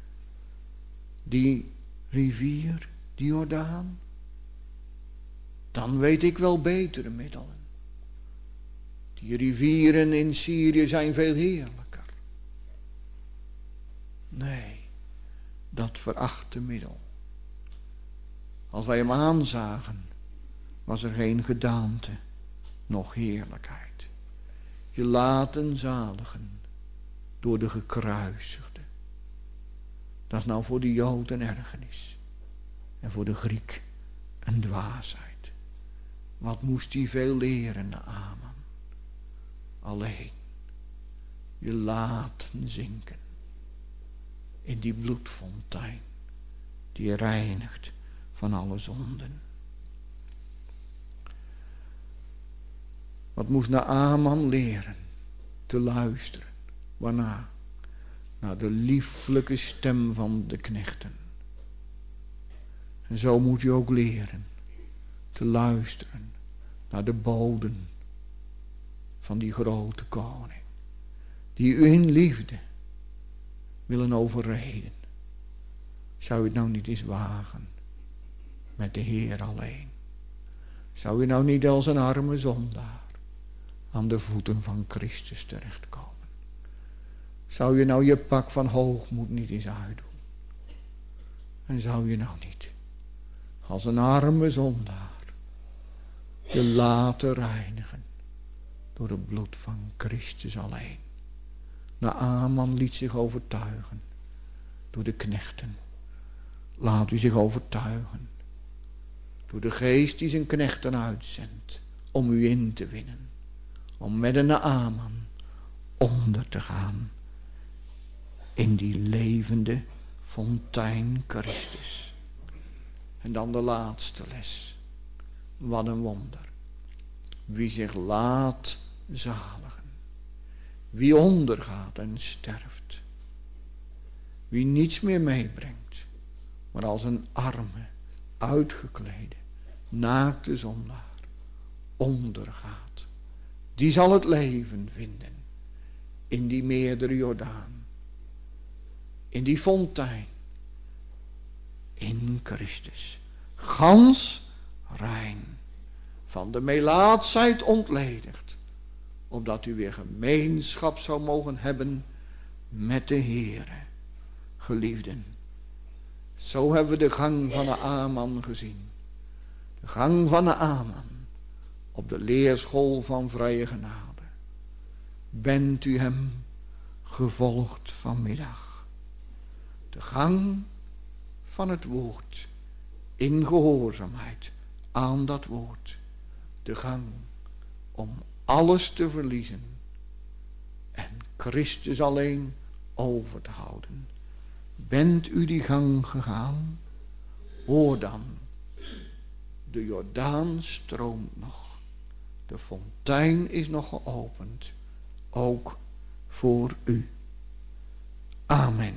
Die rivier, die Jordaan, dan weet ik wel betere middelen. Die rivieren in Syrië zijn veel heerlijker. Nee, dat verachte middel. Als wij hem aanzagen, was er geen gedaante, noch heerlijkheid. Je laten zaligen door de gekruisigde. Dat is nou voor de Jood een ergernis. En voor de Griek een dwaasheid. Wat moest hij veel leren, Naaman? Alleen je laten zinken in die bloedfontein die reinigt van alle zonden. Wat moest Naaman leren? Te luisteren. Waarna? Naar de lieflijke stem van de knechten. En zo moet je ook leren te luisteren naar de boden van die grote koning, die u in liefde willen overreden. Zou u het nou niet eens wagen met de Heer alleen? Zou u nou niet als een arme zondaar aan de voeten van Christus terechtkomen? Zou je nou je pak van hoogmoed niet eens uitdoen? En zou je nou niet als een arme zondaar je laten reinigen door het bloed van Christus alleen? Naaman liet zich overtuigen door de knechten. Laat u zich overtuigen door de geest die zijn knechten uitzendt om u in te winnen. Om met een Naaman onder te gaan in die levende fontein Christus. En dan de laatste les. Wat een wonder. Wie zich laat zaligen. Wie ondergaat en sterft. Wie niets meer meebrengt. Maar als een arme, uitgeklede, naakte zondaar ondergaat. Die zal het leven vinden. In die meerdere Jordaan. In die fontein. In Christus. Gans rein. Van de melaatsheid ontledigd. Opdat u weer gemeenschap zou mogen hebben met de Heere. Geliefden. Zo hebben we de gang van Naaman gezien. De gang van Naaman. Op de leerschool van vrije genade. Bent u hem gevolgd vanmiddag. De gang van het woord. In gehoorzaamheid aan dat woord. De gang om alles te verliezen. En Christus alleen over te houden. Bent u die gang gegaan? Hoor dan. De Jordaan stroomt nog. De fontein is nog geopend. Ook voor u. Amen.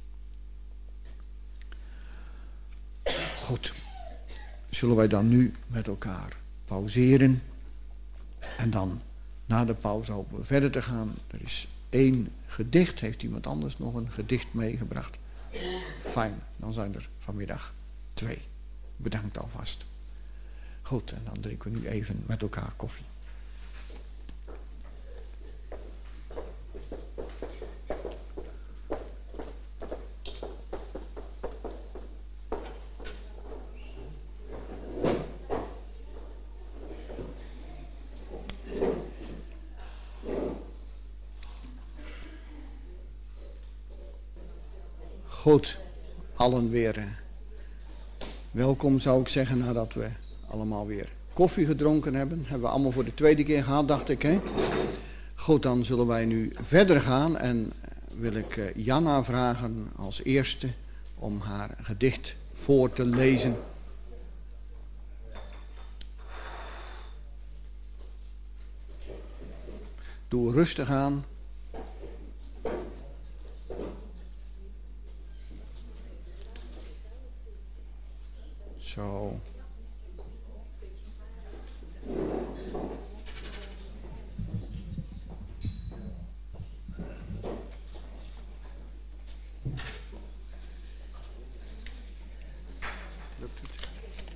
Goed. Zullen wij dan nu met elkaar pauzeren. En dan na de pauze hopen we verder te gaan. Er is 1 gedicht. Heeft iemand anders nog een gedicht meegebracht? Fijn. Dan zijn er vanmiddag 2. Bedankt alvast. Goed. En dan drinken we nu even met elkaar koffie. Goed, allen weer welkom zou ik zeggen nadat we allemaal weer koffie gedronken hebben. Hebben we allemaal voor de 2e keer gehad, dacht ik, hè? Goed, dan zullen wij nu verder gaan en wil ik Janna vragen als eerste om haar gedicht voor te lezen. Doe rustig aan. Zo. Lukt het?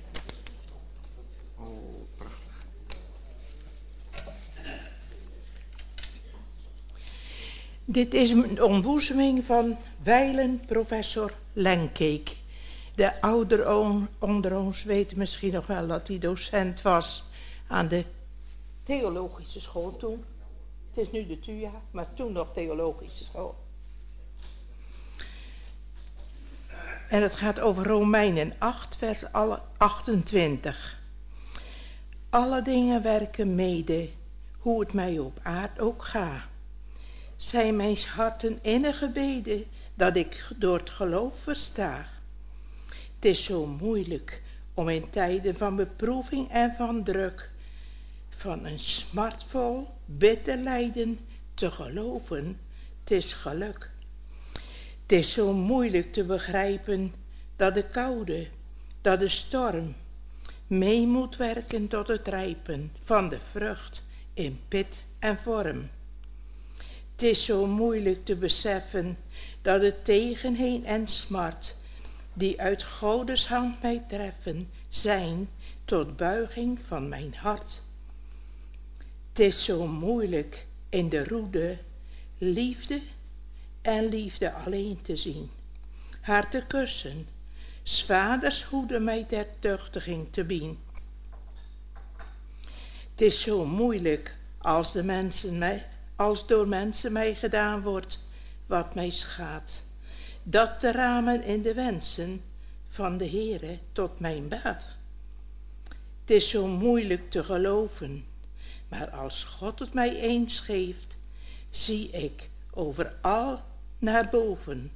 Oh, prachtig. Dit is een ontboezeming van wijlen professor Lenkeek. De ouderen onder ons weten misschien nog wel dat hij docent was aan de theologische school toen. Het is nu de TUA, maar toen nog theologische school. En het gaat over Romeinen 8, vers 28. Alle dingen werken mede, hoe het mij op aard ook ga. Zijn mijn harten innige beden, dat ik door het geloof versta. Het is zo moeilijk om in tijden van beproeving en van druk, van een smartvol, bitter lijden te geloven, het is geluk. Het is zo moeilijk te begrijpen dat de koude, dat de storm mee moet werken tot het rijpen van de vrucht in pit en vorm. Het is zo moeilijk te beseffen dat het tegenheen en smart, die uit Godes hand mij treffen, zijn tot buiging van mijn hart. Het is zo moeilijk in de roede liefde en liefde alleen te zien, haar te kussen, 's vaders hoede mij ter tuchtiging te bien. Het is zo moeilijk als door mensen mij gedaan wordt wat mij schaadt, dat te ramen in de wensen van de Heere tot mijn baat. Het is zo moeilijk te geloven, maar als God het mij eens geeft, zie ik overal naar boven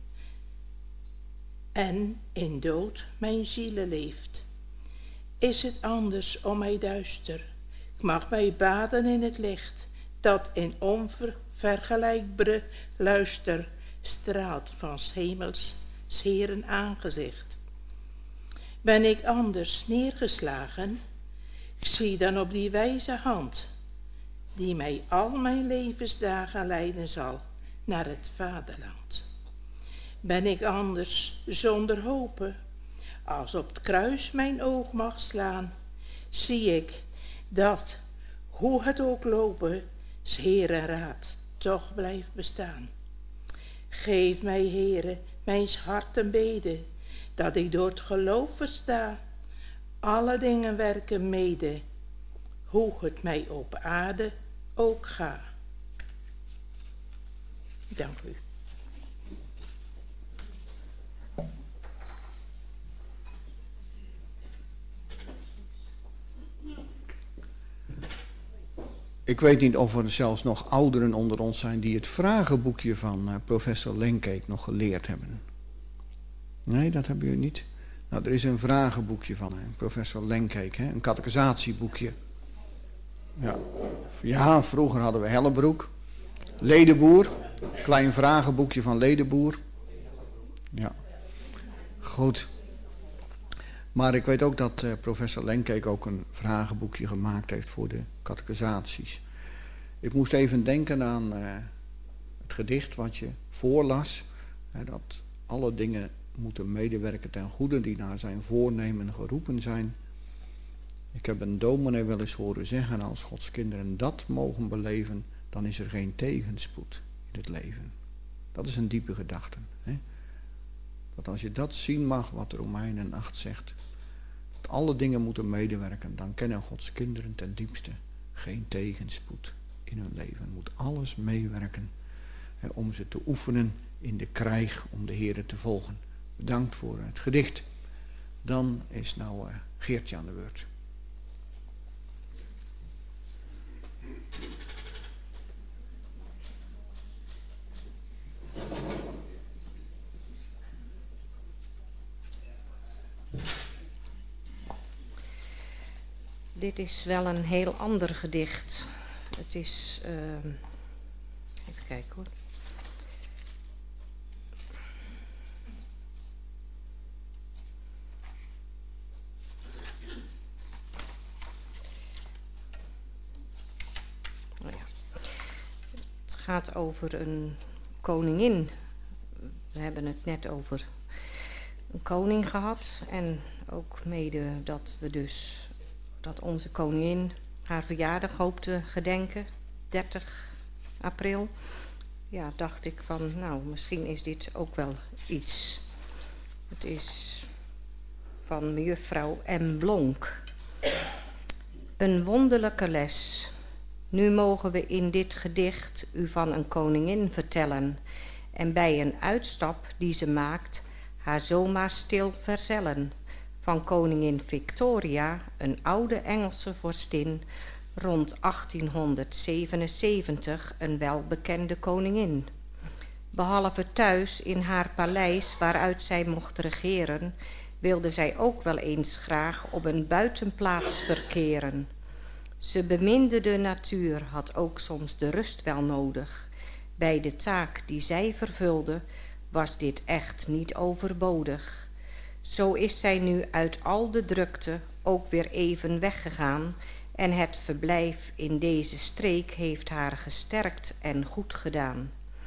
en in dood mijn ziele leeft. Is het anders om mij duister, ik mag mij baden in het licht, dat in onvergelijkbare luister straalt van 's hemels 's Heeren aangezicht. Ben ik anders neergeslagen, ik zie dan op die wijze hand, die mij al mijn levensdagen leiden zal naar het vaderland. Ben ik anders zonder hopen, als op het kruis mijn oog mag slaan, zie ik dat, hoe het ook lopen, 's Heeren raad toch blijft bestaan. Geef mij, Heere, mijns harten bede, dat ik door het geloof versta, alle dingen werken mede, hoe het mij op aarde ook ga. Dank u. Ik weet niet of er zelfs nog ouderen onder ons zijn die het vragenboekje van professor Lenkeek nog geleerd hebben. Nee, dat hebben jullie niet. Nou, er is een vragenboekje van professor Lenkeek, een catechisatieboekje. Ja, vroeger hadden we Hellebroek, Ledenboer, klein vragenboekje van Ledenboer. Ja, goed. Maar ik weet ook dat professor Lenkeek ook een vragenboekje gemaakt heeft voor de catechisaties. Ik moest even denken aan het gedicht wat je voorlas. Dat alle dingen moeten medewerken ten goede die naar zijn voornemen geroepen zijn. Ik heb een dominee wel eens horen zeggen, als Gods kinderen dat mogen beleven, dan is er geen tegenspoed in het leven. Dat is een diepe gedachte. Dat als je dat zien mag, wat Romeinen 8 zegt, dat alle dingen moeten medewerken, dan kennen Gods kinderen ten diepste geen tegenspoed in hun leven. Moet alles meewerken om ze te oefenen in de krijg om de Heere te volgen. Bedankt voor het gedicht. Dan is nou Geertje aan de beurt. Dit is wel een heel ander gedicht. Het is, even kijken hoor. Oh ja. Het gaat over een koningin. We hebben het net over een koning gehad. En ook mede dat onze koningin haar verjaardag hoopte gedenken. 30 april. Ja, dacht ik van, nou, misschien is dit ook wel iets. Het is van mejuffrouw M. Blonk. Een wonderlijke les. Nu mogen we in dit gedicht u van een koningin vertellen en bij een uitstap die ze maakt haar zomaar stil verzellen. Van koningin Victoria, een oude Engelse vorstin, rond 1877 een welbekende koningin. Behalve thuis in haar paleis waaruit zij mocht regeren, wilde zij ook wel eens graag op een buitenplaats verkeren. Ze beminde de natuur, had ook soms de rust wel nodig. Bij de taak die zij vervulde, was dit echt niet overbodig. Zo is zij nu uit al de drukte ook weer even weggegaan en het verblijf in deze streek heeft haar gesterkt en goed gedaan.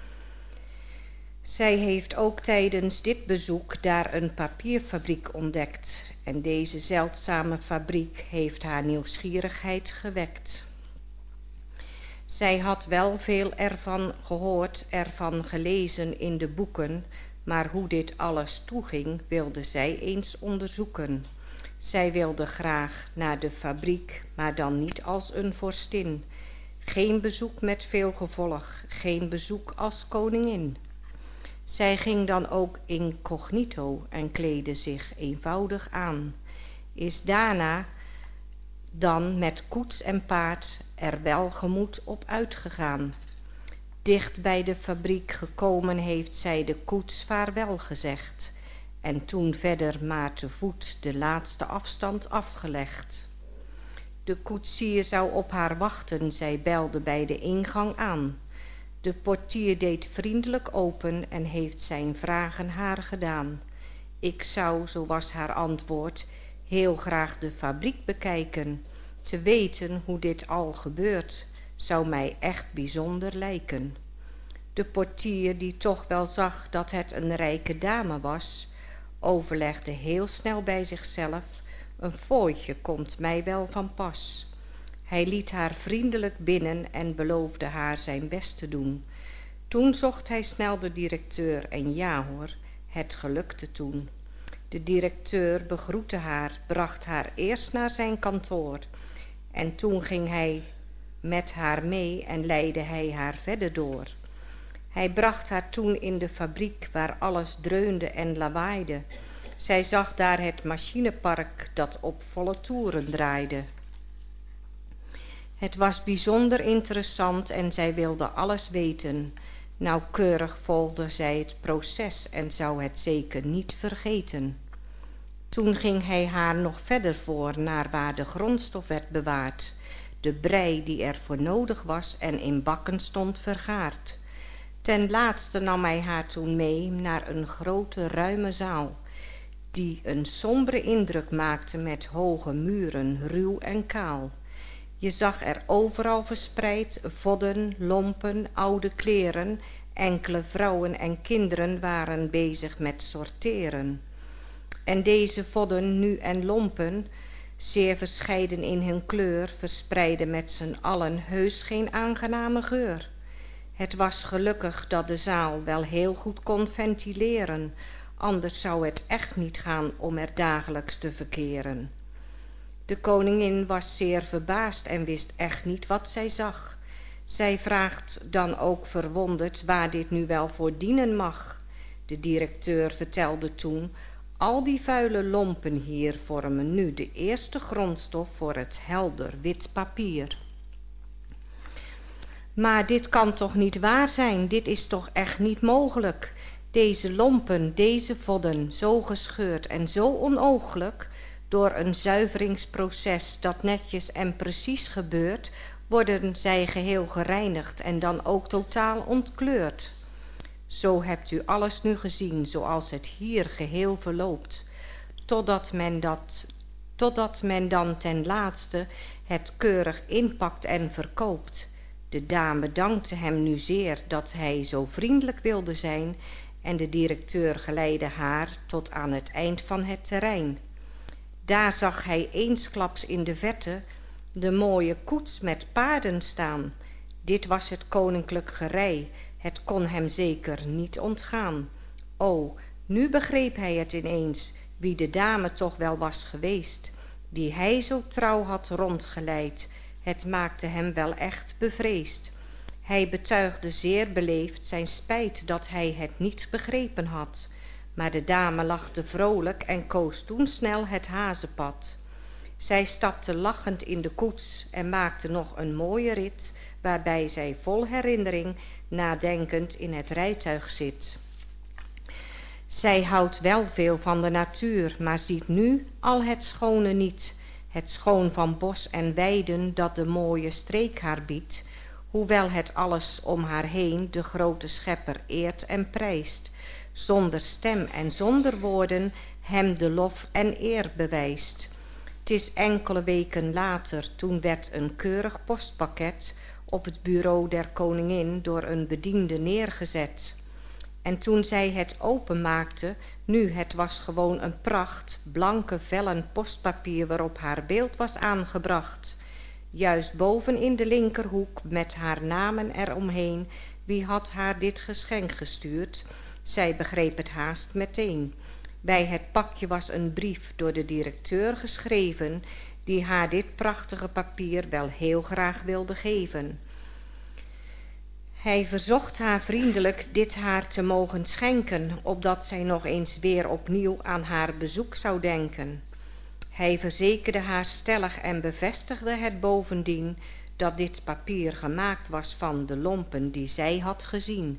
Zij heeft ook tijdens dit bezoek daar een papierfabriek ontdekt en deze zeldzame fabriek heeft haar nieuwsgierigheid gewekt. Zij had wel veel ervan gehoord, ervan gelezen in de boeken, maar hoe dit alles toeging wilde zij eens onderzoeken. Zij wilde graag naar de fabriek, maar dan niet als een vorstin. Geen bezoek met veel gevolg, geen bezoek als koningin. Zij ging dan ook incognito en kleedde zich eenvoudig aan. Is daarna dan met koets en paard er welgemoed op uitgegaan. Dicht bij de fabriek gekomen heeft zij de koets vaarwel gezegd en toen verder maar te voet de laatste afstand afgelegd. De koetsier zou op haar wachten, zij belde bij de ingang aan. De portier deed vriendelijk open en heeft zijn vragen haar gedaan. Ik zou, zo was haar antwoord, heel graag de fabriek bekijken. Te weten hoe dit al gebeurt, zou mij echt bijzonder lijken. De portier, die toch wel zag dat het een rijke dame was, overlegde heel snel bij zichzelf, een fooitje komt mij wel van pas. Hij liet haar vriendelijk binnen en beloofde haar zijn best te doen. Toen zocht hij snel de directeur en ja hoor, het gelukte toen. De directeur begroette haar, bracht haar eerst naar zijn kantoor en toen ging hij met haar mee en leidde hij haar verder door. Hij bracht haar toen in de fabriek waar alles dreunde en lawaaide. Zij zag daar het machinepark dat op volle toeren draaide. Het was bijzonder interessant en zij wilde alles weten. Nauwkeurig volgde zij het proces en zou het zeker niet vergeten. Toen ging hij haar nog verder voor naar waar de grondstof werd bewaard, de brei die er voor nodig was en in bakken stond vergaard. Ten laatste nam hij haar toen mee naar een grote ruime zaal, die een sombere indruk maakte met hoge muren, ruw en kaal. Je zag er overal verspreid vodden, lompen, oude kleren, enkele vrouwen en kinderen waren bezig met sorteren. En deze vodden nu en lompen, zeer verscheiden in hun kleur, verspreidden met z'n allen heus geen aangename geur. Het was gelukkig dat de zaal wel heel goed kon ventileren, anders zou het echt niet gaan om er dagelijks te verkeren. De koningin was zeer verbaasd en wist echt niet wat zij zag. Zij vraagt dan ook verwonderd waar dit nu wel voor dienen mag. De directeur vertelde toen, al die vuile lompen hier vormen nu de eerste grondstof voor het helder wit papier. Maar dit kan toch niet waar zijn, dit is toch echt niet mogelijk. Deze lompen, deze vodden, zo gescheurd en zo onooglijk, Door een zuiveringsproces dat netjes en precies gebeurt, worden zij geheel gereinigd en dan ook totaal ontkleurd. Zo hebt u alles nu gezien zoals het hier geheel verloopt, totdat men dan ten laatste het keurig inpakt en verkoopt. De dame dankte hem nu zeer dat hij zo vriendelijk wilde zijn en de directeur geleidde haar tot aan het eind van het terrein. Daar zag hij eensklaps in de verte de mooie koets met paarden staan. Dit was het koninklijk gerei, het kon hem zeker niet ontgaan. O, nu begreep hij het ineens, wie de dame toch wel was geweest, die hij zo trouw had rondgeleid. Het maakte hem wel echt bevreesd. Hij betuigde zeer beleefd zijn spijt dat hij het niet begrepen had, maar de dame lachte vrolijk en koos toen snel het hazenpad. Zij stapte lachend in de koets en maakte nog een mooie rit, waarbij zij vol herinnering nadenkend in het rijtuig zit. Zij houdt wel veel van de natuur, maar ziet nu al het schone niet, het schoon van bos en weiden dat de mooie streek haar biedt, hoewel het alles om haar heen de grote schepper eert en prijst, zonder stem en zonder woorden hem de lof en eer bewijst. 'Tis enkele weken later, toen werd een keurig postpakket op het bureau der koningin door een bediende neergezet. En toen zij het openmaakte, nu het was gewoon een pracht, blanke vellen postpapier waarop haar beeld was aangebracht. Juist boven in de linkerhoek met haar namen eromheen, wie had haar dit geschenk gestuurd? Zij begreep het haast meteen. Bij het pakje was een brief door de directeur geschreven, die haar dit prachtige papier wel heel graag wilde geven. Hij verzocht haar vriendelijk dit haar te mogen schenken, opdat zij nog eens weer opnieuw aan haar bezoek zou denken. Hij verzekerde haar stellig en bevestigde het bovendien, dat dit papier gemaakt was van de lompen die zij had gezien.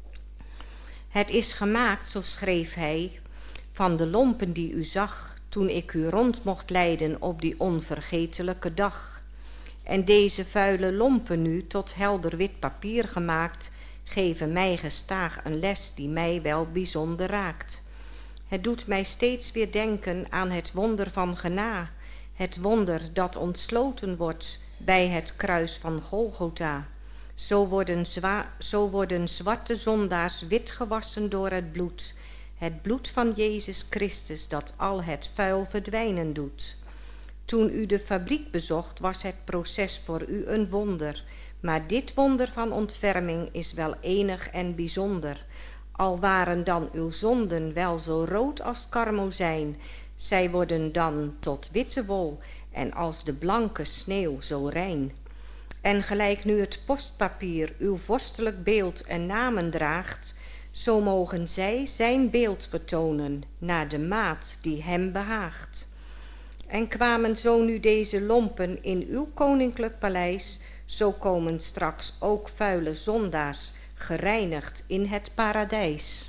Het is gemaakt, zo schreef hij, van de lompen die u zag, toen ik u rond mocht leiden op die onvergetelijke dag. En deze vuile lompen nu, tot helder wit papier gemaakt, geven mij gestaag een les die mij wel bijzonder raakt. Het doet mij steeds weer denken aan het wonder van Gena, het wonder dat ontsloten wordt bij het kruis van Golgotha. Zo worden zwarte zondaars wit gewassen door het bloed van Jezus Christus dat al het vuil verdwijnen doet. Toen u de fabriek bezocht, was het proces voor u een wonder, maar dit wonder van ontferming is wel enig en bijzonder. Al waren dan uw zonden wel zo rood als karmozijn, zij worden dan tot witte wol en als de blanke sneeuw zo rein. En gelijk nu het postpapier uw vorstelijk beeld en namen draagt, zo mogen zij zijn beeld vertonen, naar de maat die hem behaagt. En kwamen zo nu deze lompen in uw koninklijk paleis, zo komen straks ook vuile zondaars, gereinigd in het paradijs.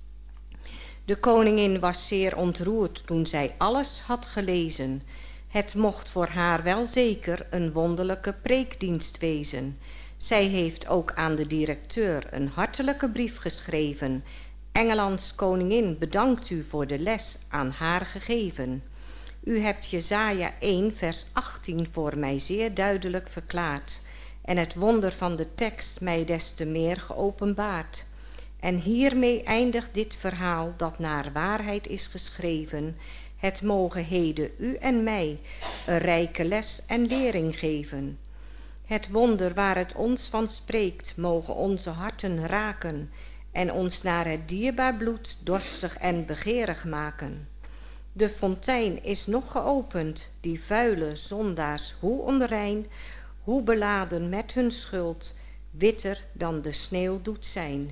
De koningin was zeer ontroerd toen zij alles had gelezen. Het mocht voor haar wel zeker een wonderlijke preekdienst wezen. Zij heeft ook aan de directeur een hartelijke brief geschreven. Engelands koningin bedankt u voor de les aan haar gegeven. U hebt Jesaja 1 vers 18 voor mij zeer duidelijk verklaard en het wonder van de tekst mij des te meer geopenbaard. En hiermee eindigt dit verhaal dat naar waarheid is geschreven. Het moge heden u en mij een rijke les en lering geven. Het wonder waar het ons van spreekt, moge onze harten raken en ons naar het dierbaar bloed dorstig en begeerig maken. De fontein is nog geopend, die vuile zondaars, hoe onrein, hoe beladen met hun schuld, witter dan de sneeuw doet zijn.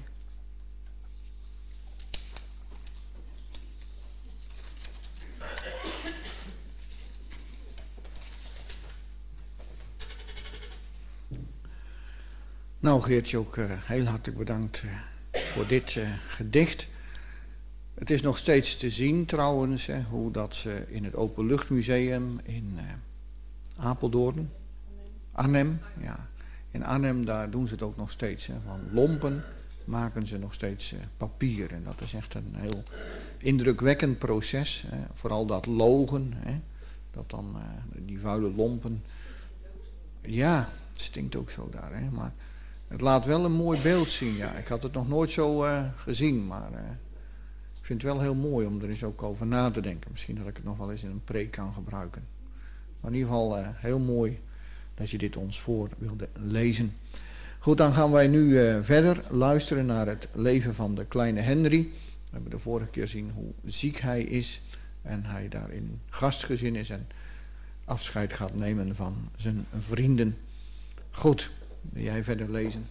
Nou Geertje, ook heel hartelijk bedankt voor dit gedicht. Het is nog steeds te zien trouwens, hoe dat ze in het Openluchtmuseum in Apeldoorn, Arnhem, ja. In Arnhem, daar doen ze het ook nog steeds. Van lompen maken ze nog steeds papier. En dat is echt een heel indrukwekkend proces. Vooral dat logen, dat dan die vuile lompen. Ja, het stinkt ook zo daar. Maar het laat wel een mooi beeld zien. Ja. Ik had het nog nooit zo gezien, maar ik vind het wel heel mooi om er eens ook over na te denken. Misschien dat ik het nog wel eens in een preek kan gebruiken. Maar in ieder geval heel mooi dat je dit ons voor wilde lezen. Goed, dan gaan wij nu verder luisteren naar het leven van de kleine Henry. We hebben de vorige keer gezien hoe ziek hij is. En hij daar in gastgezin is en afscheid gaat nemen van zijn vrienden. Goed, wil jij verder lezen?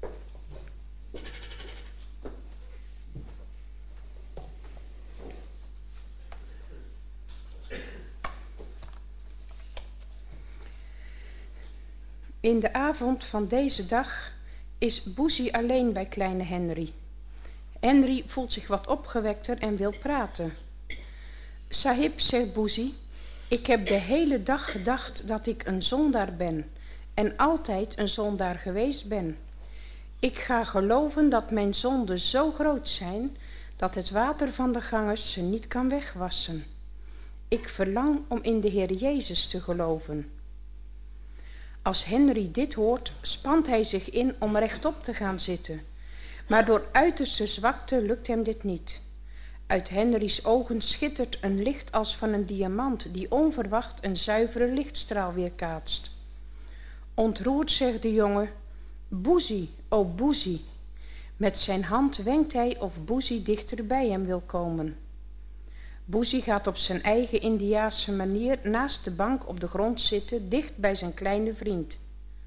In de avond van deze dag is Boezie alleen bij kleine Henry. Henry voelt zich wat opgewekter en wil praten. Sahib, zegt Boezie, ik heb de hele dag gedacht dat ik een zondaar ben en altijd een zondaar geweest ben. Ik ga geloven dat mijn zonden zo groot zijn dat het water van de Ganges ze niet kan wegwassen. Ik verlang om in de Heer Jezus te geloven. Als Henry dit hoort, spant hij zich in om rechtop te gaan zitten. Maar door uiterste zwakte lukt hem dit niet. Uit Henry's ogen schittert een licht als van een diamant die onverwacht een zuivere lichtstraal weerkaatst. Ontroerd zegt de jongen, Boezie, o Boezie. Met zijn hand wenkt hij of Boezie dichter bij hem wil komen. Boezie gaat op zijn eigen Indiaanse manier naast de bank op de grond zitten, dicht bij zijn kleine vriend.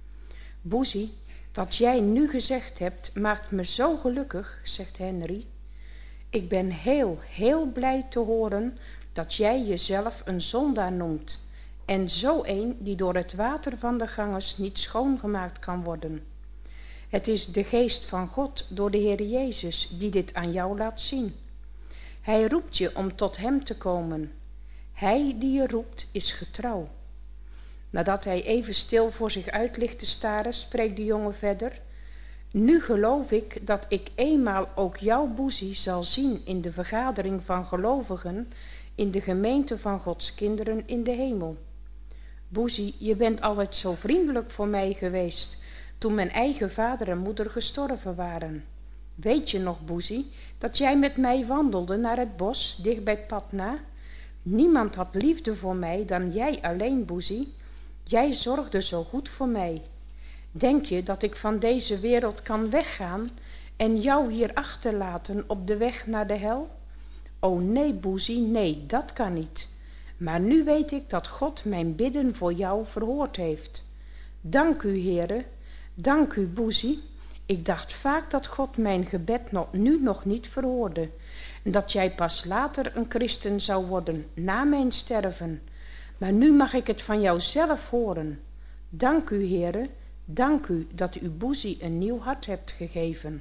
Boezie, wat jij nu gezegd hebt, maakt me zo gelukkig, zegt Henry. Ik ben heel blij te horen dat jij jezelf een zondaar noemt, en zo een die door het water van de Ganges niet schoongemaakt kan worden. Het is de geest van God door de Heer Jezus die dit aan jou laat zien. Hij roept je om tot hem te komen. Hij die je roept is getrouw. Nadat hij even stil voor zich uit ligt te staren, spreekt de jongen verder. Nu geloof ik dat ik eenmaal ook jouw Boezie zal zien in de vergadering van gelovigen, in de gemeente van Gods kinderen in de hemel. Boezie, je bent altijd zo vriendelijk voor mij geweest, toen mijn eigen vader en moeder gestorven waren. Weet je nog, Boezie, dat jij met mij wandelde naar het bos, dicht bij Patna? Niemand had liefde voor mij dan jij alleen, Boezie. Jij zorgde zo goed voor mij. Denk je dat ik van deze wereld kan weggaan en jou hier achterlaten op de weg naar de hel? O nee, Boezie, nee, dat kan niet. Maar nu weet ik dat God mijn bidden voor jou verhoord heeft. Dank u, Heere, dank u, Boezie. Ik dacht vaak dat God mijn gebed nu nog niet verhoorde, en dat jij pas later een christen zou worden, na mijn sterven. Maar nu mag ik het van jou zelf horen. Dank u, Heere, dank u dat u Boezie een nieuw hart hebt gegeven.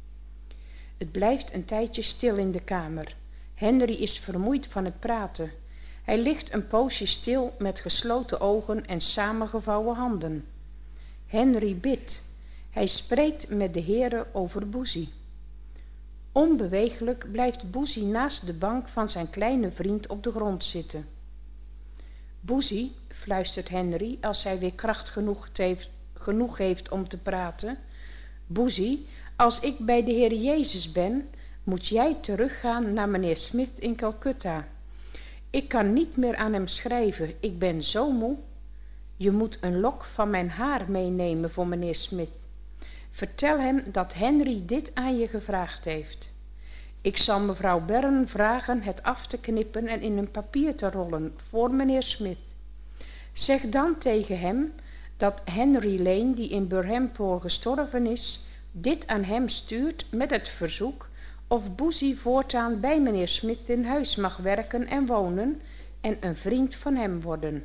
Het blijft een tijdje stil in de kamer. Henry is vermoeid van het praten. Hij ligt een poosje stil met gesloten ogen en samengevouwen handen. Henry bidt. Hij spreekt met de Heere over Boezie. Onbeweeglijk blijft Boezie naast de bank van zijn kleine vriend op de grond zitten. Boezie, fluistert Henry als hij weer kracht genoeg heeft om te praten. Boezie, als ik bij de Heer Jezus ben, moet jij teruggaan naar meneer Smith in Calcutta. Ik kan niet meer aan hem schrijven, ik ben zo moe. Je moet een lok van mijn haar meenemen voor meneer Smith. Vertel hem dat Henry dit aan je gevraagd heeft. Ik zal mevrouw Bern vragen het af te knippen en in een papier te rollen voor meneer Smith. Zeg dan tegen hem dat Henry Lane, die in Burhampore gestorven is, dit aan hem stuurt met het verzoek of Boezie voortaan bij meneer Smith in huis mag werken en wonen en een vriend van hem worden.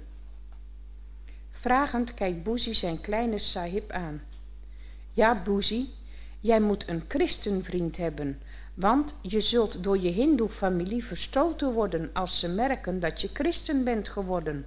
Vragend kijkt Boezie zijn kleine Sahib aan. Ja, Boezie, jij moet een christenvriend hebben, Want je zult door je hindoe-familie verstoten worden als ze merken dat je christen bent geworden.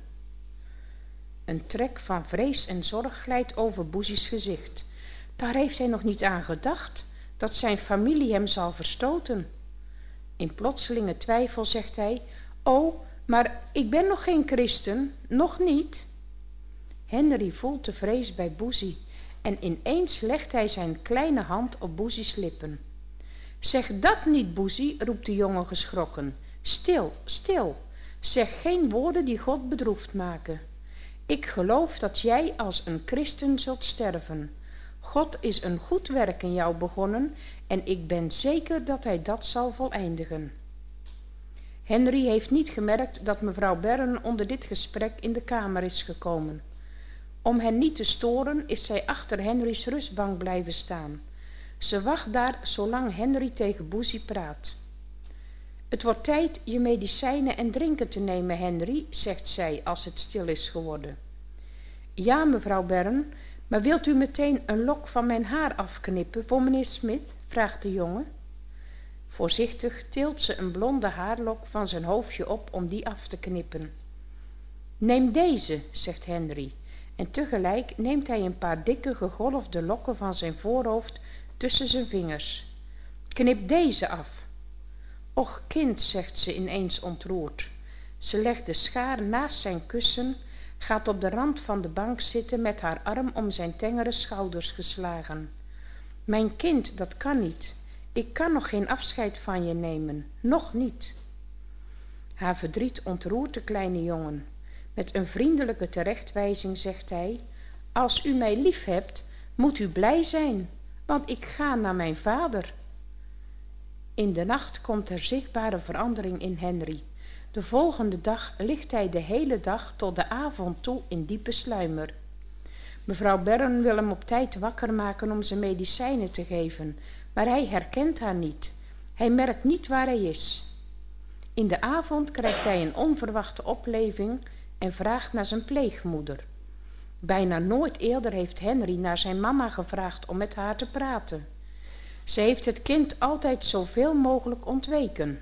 Een trek van vrees en zorg glijdt over Boezie's gezicht. Daar heeft hij nog niet aan gedacht, dat zijn familie hem zal verstoten. In plotselinge twijfel zegt hij, oh, maar ik ben nog geen christen, nog niet. Henry voelt de vrees bij Boezie en ineens legt hij zijn kleine hand op Boezie's lippen. Zeg dat niet, Boezie, roept de jongen geschrokken. Stil, stil, zeg geen woorden die God bedroefd maken. Ik geloof dat jij als een christen zult sterven. God is een goed werk in jou begonnen en ik ben zeker dat hij dat zal voleindigen. Henry heeft niet gemerkt dat mevrouw Bern onder dit gesprek in de kamer is gekomen. Om hen niet te storen is zij achter Henry's rustbank blijven staan. Ze wacht daar zolang Henry tegen Boezie praat. Het wordt tijd je medicijnen en drinken te nemen, Henry, zegt zij als het stil is geworden. Ja, mevrouw Bern, maar wilt u meteen een lok van mijn haar afknippen voor meneer Smith, vraagt de jongen. Voorzichtig tilt ze een blonde haarlok van zijn hoofdje op om die af te knippen. Neem deze, zegt Henry, en tegelijk neemt hij een paar dikke gegolfde lokken van zijn voorhoofd tussen zijn vingers. Knip deze af. Och kind, zegt ze ineens ontroerd. Ze legt de schaar naast zijn kussen, gaat op de rand van de bank zitten met haar arm om zijn tengere schouders geslagen. Mijn kind, dat kan niet. Ik kan nog geen afscheid van je nemen, nog niet. Haar verdriet ontroert de kleine jongen. Met een vriendelijke terechtwijzing zegt hij, als u mij lief hebt, moet u blij zijn, want ik ga naar mijn vader. In de nacht komt er zichtbare verandering in Henry. De volgende dag ligt hij de hele dag tot de avond toe in diepe sluimer. Mevrouw Bern wil hem op tijd wakker maken om zijn medicijnen te geven, maar hij herkent haar niet. Hij merkt niet waar hij is. In de avond krijgt hij een onverwachte opleving en vraagt naar zijn pleegmoeder. Bijna nooit eerder heeft Henry naar zijn mama gevraagd om met haar te praten. Ze heeft het kind altijd zoveel mogelijk ontweken.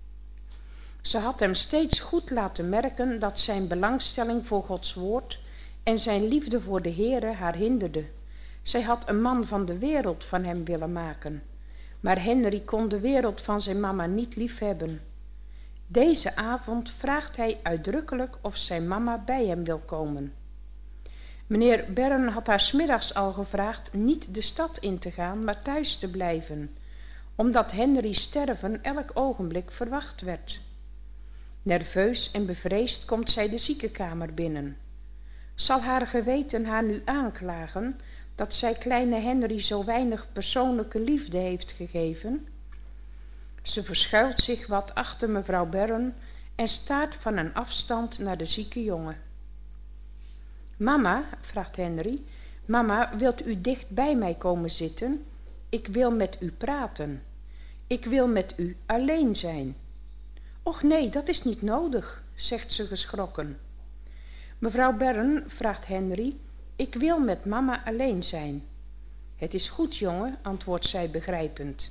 Ze had hem steeds goed laten merken dat zijn belangstelling voor Gods woord en zijn liefde voor de Heere haar hinderde. Zij had een man van de wereld van hem willen maken. Maar Henry kon de wereld van zijn mama niet liefhebben. Deze avond vraagt hij uitdrukkelijk of zijn mama bij hem wil komen. Meneer Bern had haar 's middags al gevraagd niet de stad in te gaan, maar thuis te blijven, omdat Henry's sterven elk ogenblik verwacht werd. Nerveus en bevreesd komt zij de ziekenkamer binnen. Zal haar geweten haar nu aanklagen dat zij kleine Henry zo weinig persoonlijke liefde heeft gegeven? Ze verschuilt zich wat achter mevrouw Bern en staart van een afstand naar de zieke jongen. Mama, vraagt Henry, mama, wilt u dicht bij mij komen zitten? Ik wil met u praten. Ik wil met u alleen zijn. Och nee, dat is niet nodig, zegt ze geschrokken. Mevrouw Bern, vraagt Henry, ik wil met mama alleen zijn. Het is goed, jongen, antwoordt zij begrijpend.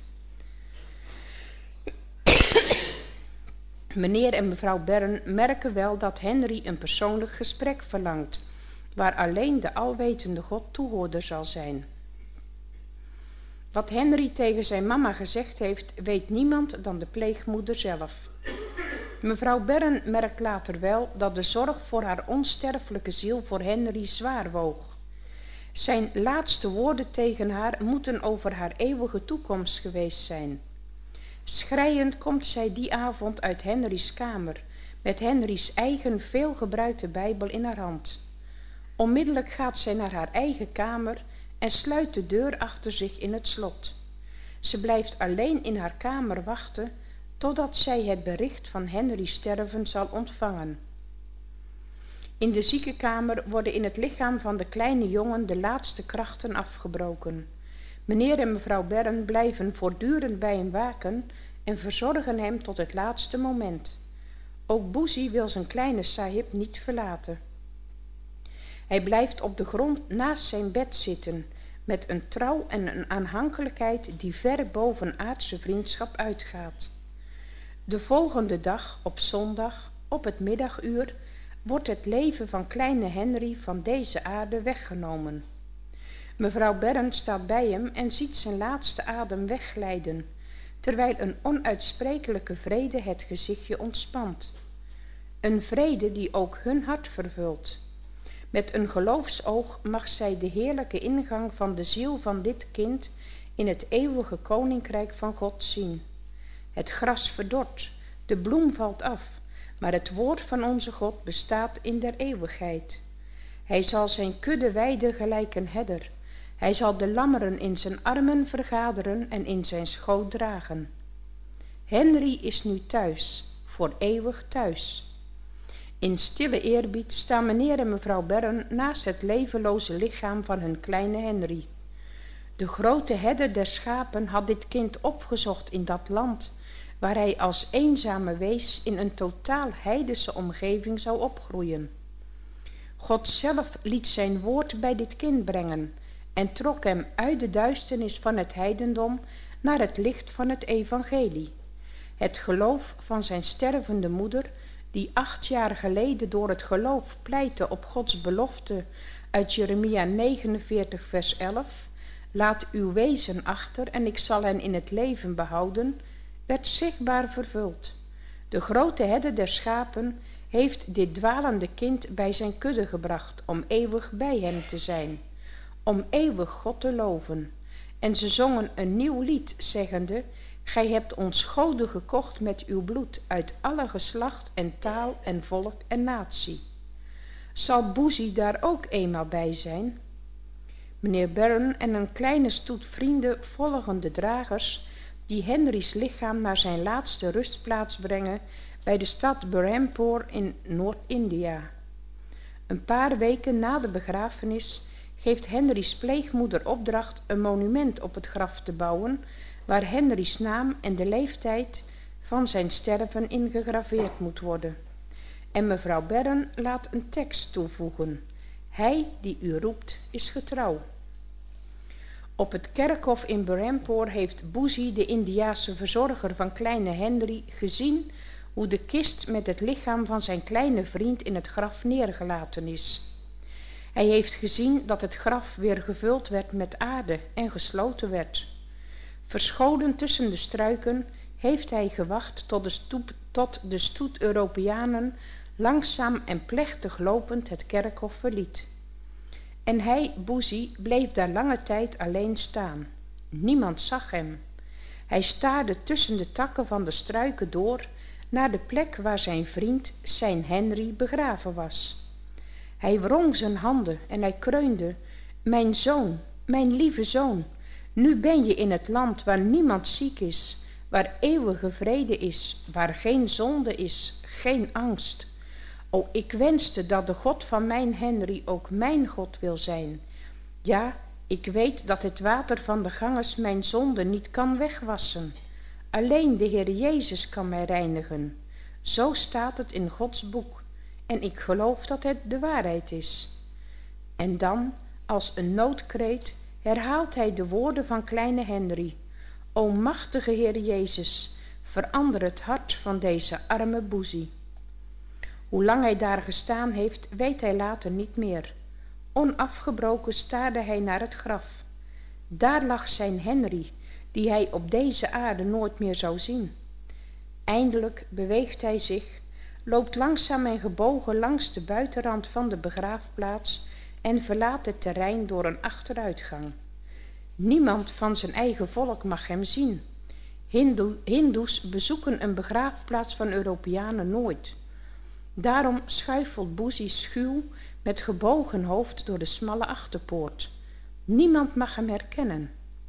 Meneer en mevrouw Bern merken wel dat Henry een persoonlijk gesprek verlangt, waar alleen de alwetende God toehoorder zal zijn. Wat Henry tegen zijn mama gezegd heeft, weet niemand dan de pleegmoeder zelf. Mevrouw Bern merkt later wel dat de zorg voor haar onsterfelijke ziel voor Henry zwaar woog. Zijn laatste woorden tegen haar moeten over haar eeuwige toekomst geweest zijn. Schreiend komt zij die avond uit Henry's kamer, met Henry's eigen veelgebruikte Bijbel in haar hand. Onmiddellijk gaat zij naar haar eigen kamer en sluit de deur achter zich in het slot. Ze blijft alleen in haar kamer wachten totdat zij het bericht van Henry's sterven zal ontvangen. In de ziekenkamer worden in het lichaam van de kleine jongen de laatste krachten afgebroken. Meneer en mevrouw Bern blijven voortdurend bij hem waken en verzorgen hem tot het laatste moment. Ook Boezie wil zijn kleine Sahib niet verlaten. Hij blijft op de grond naast zijn bed zitten, met een trouw en een aanhankelijkheid die ver boven aardse vriendschap uitgaat. De volgende dag, op zondag, op het middaguur, wordt het leven van kleine Henry van deze aarde weggenomen. Mevrouw Bern staat bij hem en ziet zijn laatste adem wegglijden, terwijl een onuitsprekelijke vrede het gezichtje ontspant. Een vrede die ook hun hart vervult. Met een geloofsoog mag zij de heerlijke ingang van de ziel van dit kind in het eeuwige koninkrijk van God zien. Het gras verdort, de bloem valt af, maar het woord van onze God bestaat in der eeuwigheid. Hij zal zijn kudde weiden gelijk een herder. Hij zal de lammeren in zijn armen vergaderen en in zijn schoot dragen. Henry is nu thuis, voor eeuwig thuis. In stille eerbied staan meneer en mevrouw Bern naast het levenloze lichaam van hun kleine Henry. De grote herder der schapen had dit kind opgezocht in dat land, waar hij als eenzame wees in een totaal heidense omgeving zou opgroeien. God zelf liet zijn woord bij dit kind brengen en trok hem uit de duisternis van het heidendom naar het licht van het evangelie. Het geloof van zijn stervende moeder, die 8 jaar geleden door het geloof pleitte op Gods belofte uit Jeremia 49 vers 11, laat uw wezen achter en ik zal hen in het leven behouden, werd zichtbaar vervuld. De grote herder der schapen heeft dit dwalende kind bij zijn kudde gebracht om eeuwig bij hem te zijn, om eeuwig God te loven. En ze zongen een nieuw lied, zeggende, gij hebt ons goden gekocht met uw bloed uit alle geslacht en taal en volk en natie. Zal Boezie daar ook eenmaal bij zijn? Meneer Bern en een kleine stoet vrienden volgen de dragers die Henry's lichaam naar zijn laatste rustplaats brengen bij de stad Berhampore in Noord-India. Een paar weken na de begrafenis geeft Henry's pleegmoeder opdracht een monument op het graf te bouwen, waar Henry's naam en de leeftijd van zijn sterven in gegraveerd moet worden. En mevrouw Bern laat een tekst toevoegen. Hij die u roept is getrouw. Op het kerkhof in Berhampore heeft Boezie, de Indiase verzorger van kleine Henry, gezien hoe de kist met het lichaam van zijn kleine vriend in het graf neergelaten is. Hij heeft gezien dat het graf weer gevuld werd met aarde en gesloten werd. Verscholen tussen de struiken heeft hij gewacht tot de stoet Europeanen langzaam en plechtig lopend het kerkhof verliet. En hij, Boezie, bleef daar lange tijd alleen staan. Niemand zag hem. Hij staarde tussen de takken van de struiken door naar de plek waar zijn vriend, zijn Henry, begraven was. Hij wrong zijn handen en hij kreunde, mijn zoon, mijn lieve zoon, nu ben je in het land waar niemand ziek is, waar eeuwige vrede is, waar geen zonde is, geen angst. O, ik wenste dat de God van mijn Henry ook mijn God wil zijn. Ja, ik weet dat het water van de Ganges mijn zonde niet kan wegwassen. Alleen de Heer Jezus kan mij reinigen. Zo staat het in Gods boek. En ik geloof dat het de waarheid is. En dan, als een noodkreet, herhaalt hij de woorden van kleine Henry. O machtige Heer Jezus, verander het hart van deze arme Boezie. Hoe lang hij daar gestaan heeft, weet hij later niet meer. Onafgebroken staarde hij naar het graf. Daar lag zijn Henry, die hij op deze aarde nooit meer zou zien. Eindelijk beweegt hij zich, loopt langzaam en gebogen langs de buitenrand van de begraafplaats en verlaat het terrein door een achteruitgang. Niemand van zijn eigen volk mag hem zien. Hindoes bezoeken een begraafplaats van Europeanen nooit. Daarom schuifelt Boezie schuw met gebogen hoofd door de smalle achterpoort. Niemand mag hem herkennen.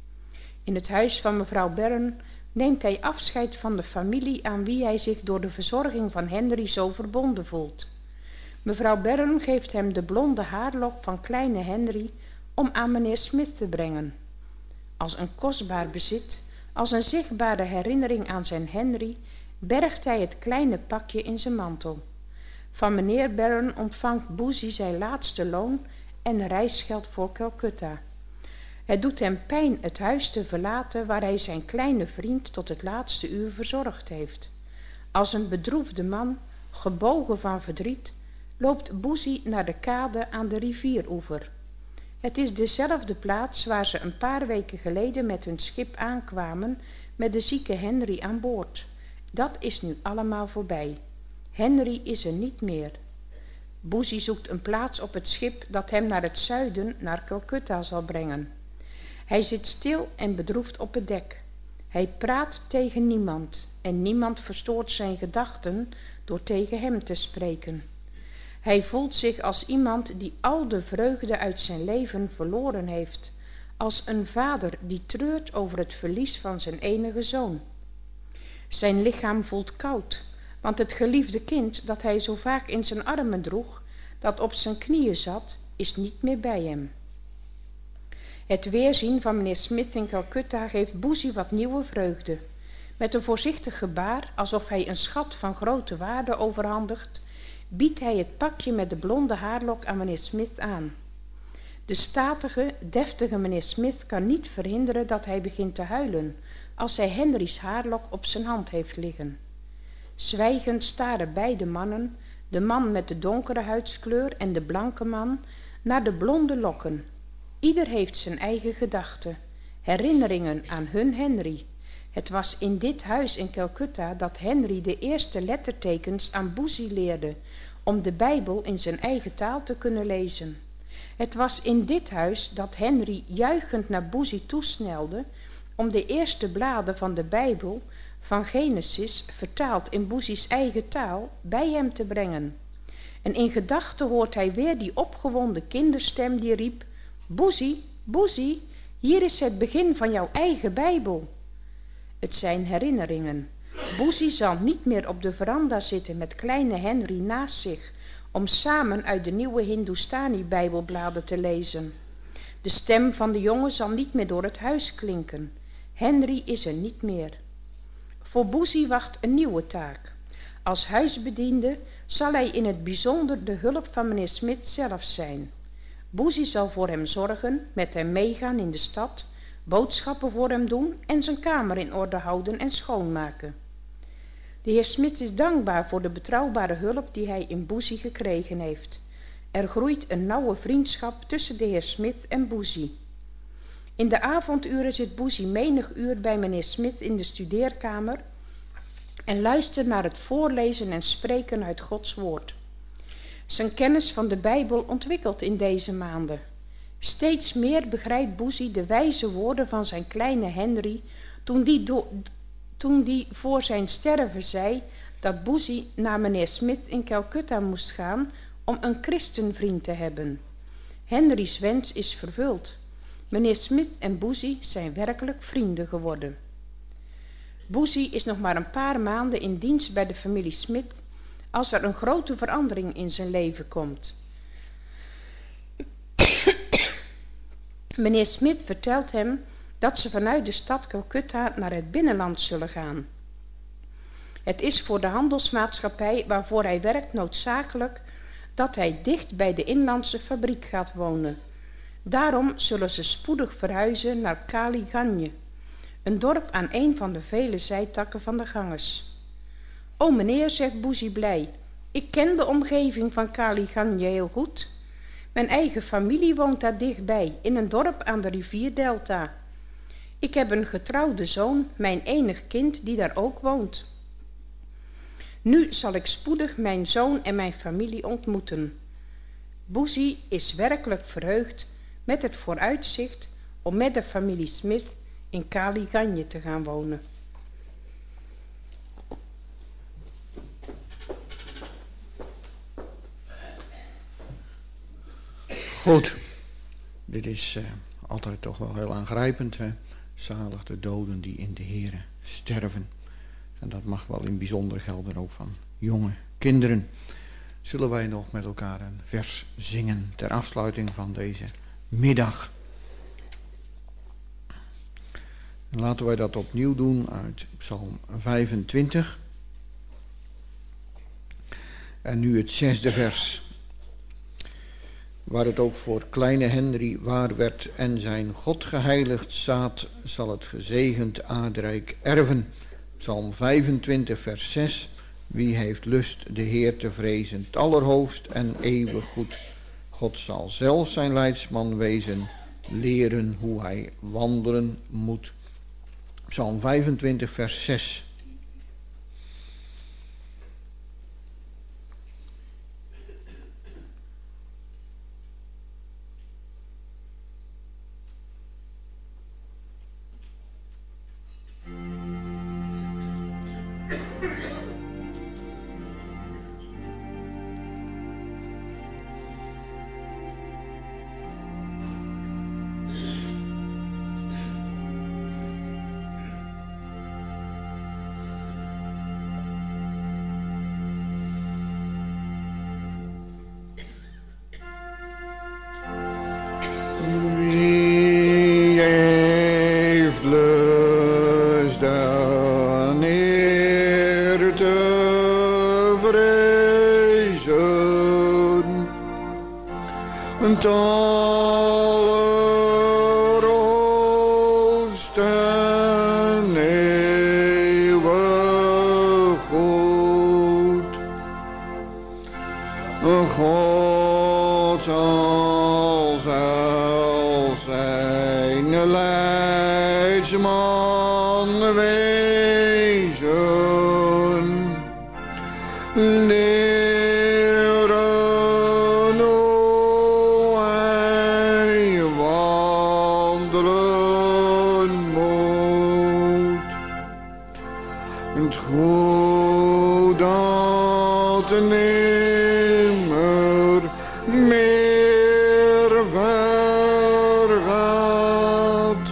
In het huis van mevrouw Bern neemt hij afscheid van de familie aan wie hij zich door de verzorging van Henry zo verbonden voelt. Mevrouw Bern geeft hem de blonde haarlok van kleine Henry om aan meneer Smith te brengen. Als een kostbaar bezit, als een zichtbare herinnering aan zijn Henry, bergt hij het kleine pakje in zijn mantel. Van meneer Bern ontvangt Boezie zijn laatste loon en reisgeld voor Calcutta. Het doet hem pijn het huis te verlaten waar hij zijn kleine vriend tot het laatste uur verzorgd heeft. Als een bedroefde man, gebogen van verdriet, loopt Boezie naar de kade aan de rivieroever. Het is dezelfde plaats waar ze een paar weken geleden met hun schip aankwamen met de zieke Henry aan boord. Dat is nu allemaal voorbij. Henry is er niet meer. Boezie zoekt een plaats op het schip dat hem naar het zuiden, naar Calcutta zal brengen. Hij zit stil en bedroefd op het dek. Hij praat tegen niemand en niemand verstoort zijn gedachten door tegen hem te spreken. Hij voelt zich als iemand die al de vreugde uit zijn leven verloren heeft, als een vader die treurt over het verlies van zijn enige zoon. Zijn lichaam voelt koud, want het geliefde kind dat hij zo vaak in zijn armen droeg, dat op zijn knieën zat, is niet meer bij hem. Het weerzien van meneer Smith in Calcutta geeft Boezie wat nieuwe vreugde. Met een voorzichtig gebaar, alsof hij een schat van grote waarde overhandigt, biedt hij het pakje met de blonde haarlok aan meneer Smith aan. De statige, deftige meneer Smith kan niet verhinderen dat hij begint te huilen, als hij Henry's haarlok op zijn hand heeft liggen. Zwijgend staren beide mannen, de man met de donkere huidskleur en de blanke man, naar de blonde lokken. Ieder heeft zijn eigen gedachten, herinneringen aan hun Henry. Het was in dit huis in Calcutta dat Henry de eerste lettertekens aan Boezie leerde, om de Bijbel in zijn eigen taal te kunnen lezen. Het was in dit huis dat Henry juichend naar Boezie toesnelde, om de eerste bladen van de Bijbel, van Genesis, vertaald in Boezie's eigen taal, bij hem te brengen. En in gedachten hoort hij weer die opgewonden kinderstem die riep: Boezie, Boezie, hier is het begin van jouw eigen Bijbel. Het zijn herinneringen. Boezie zal niet meer op de veranda zitten met kleine Henry naast zich, om samen uit de nieuwe Hindustani-bijbelbladen te lezen. De stem van de jongen zal niet meer door het huis klinken. Henry is er niet meer. Voor Boezie wacht een nieuwe taak. Als huisbediende zal hij in het bijzonder de hulp van meneer Smith zelf zijn. Boezie zal voor hem zorgen, met hem meegaan in de stad, boodschappen voor hem doen en zijn kamer in orde houden en schoonmaken. De heer Smith is dankbaar voor de betrouwbare hulp die hij in Boezie gekregen heeft. Er groeit een nauwe vriendschap tussen de heer Smith en Boezie. In de avonduren zit Boezie menig uur bij meneer Smith in de studeerkamer en luistert naar het voorlezen en spreken uit Gods woord. Zijn kennis van de Bijbel ontwikkelt in deze maanden. Steeds meer begrijpt Boezie de wijze woorden van zijn kleine Henry toen die voor zijn sterven zei dat Boezie naar meneer Smith in Calcutta moest gaan om een christenvriend te hebben. Henry's wens is vervuld. Meneer Smith en Boezie zijn werkelijk vrienden geworden. Boezie is nog maar een paar maanden in dienst bij de familie Smith als er een grote verandering in zijn leven komt. Meneer Smith vertelt hem dat ze vanuit de stad Calcutta naar het binnenland zullen gaan. Het is voor de handelsmaatschappij waarvoor hij werkt noodzakelijk dat hij dicht bij de inlandse fabriek gaat wonen. Daarom zullen ze spoedig verhuizen naar Kaliganje, een dorp aan een van de vele zijtakken van de Ganges. O meneer, zegt Boezie blij, ik ken de omgeving van Kaliganje heel goed. Mijn eigen familie woont daar dichtbij, in een dorp aan de rivier Delta. Ik heb een getrouwde zoon, mijn enig kind, die daar ook woont. Nu zal ik spoedig mijn zoon en mijn familie ontmoeten. Boezie is werkelijk verheugd met het vooruitzicht om met de familie Smith in Kaliganje te gaan wonen. Goed, dit is altijd toch wel heel aangrijpend. Hè? Zalig de doden die in de Here sterven. En dat mag wel in bijzonder gelden ook van jonge kinderen. Zullen wij nog met elkaar een vers zingen ter afsluiting van deze middag. En laten wij dat opnieuw doen uit Psalm 25. En nu het 6e vers. waar het ook voor kleine Henry waar werd en zijn God geheiligd zaad zal het gezegend aardrijk erven. Psalm 25 vers 6. Wie heeft lust de Heer te vrezen, het allerhoogst en eeuwig goed. God zal zelf zijn leidsman wezen, leren hoe hij wandelen moet. Psalm 25 vers 6. God zal zelf zijn leidsman wezen, leren hoe hij wandelen moet. Het goed dat nimmer meer vergaat,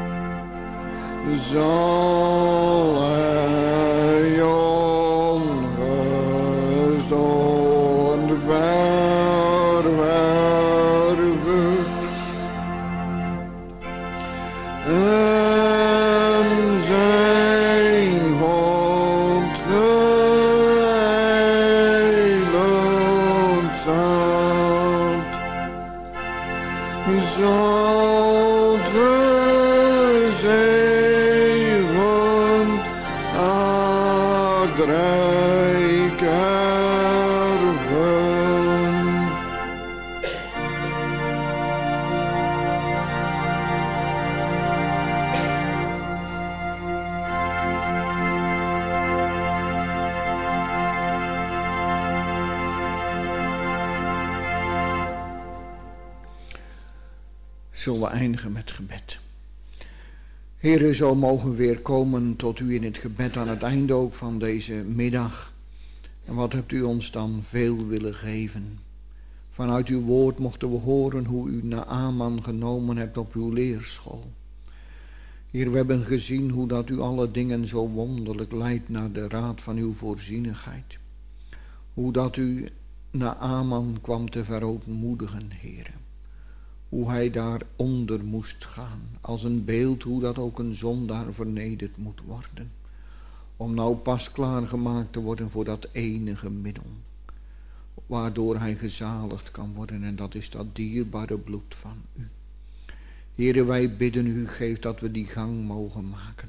zal hij ongestoord verwerven. En zijn God geheiligd zaad zal gezegend aardrijk erven. Zullen we eindigen met gebed. Heere, zo mogen we weer komen tot u in het gebed aan het einde ook van deze middag. En wat hebt u ons dan veel willen geven. Vanuit uw woord mochten we horen hoe u Naaman genomen hebt op uw leerschool. Heer, we hebben gezien hoe dat u alle dingen zo wonderlijk leidt naar de raad van uw voorzienigheid. Hoe dat u Naaman kwam te verootmoedigen, Heere. Hoe hij daaronder moest gaan, als een beeld hoe dat ook een zondaar vernederd moet worden. Om nou pas klaargemaakt te worden voor dat enige middel, waardoor hij gezaligd kan worden, en dat is dat dierbare bloed van u. Heere, wij bidden u, geef dat we die gang mogen maken.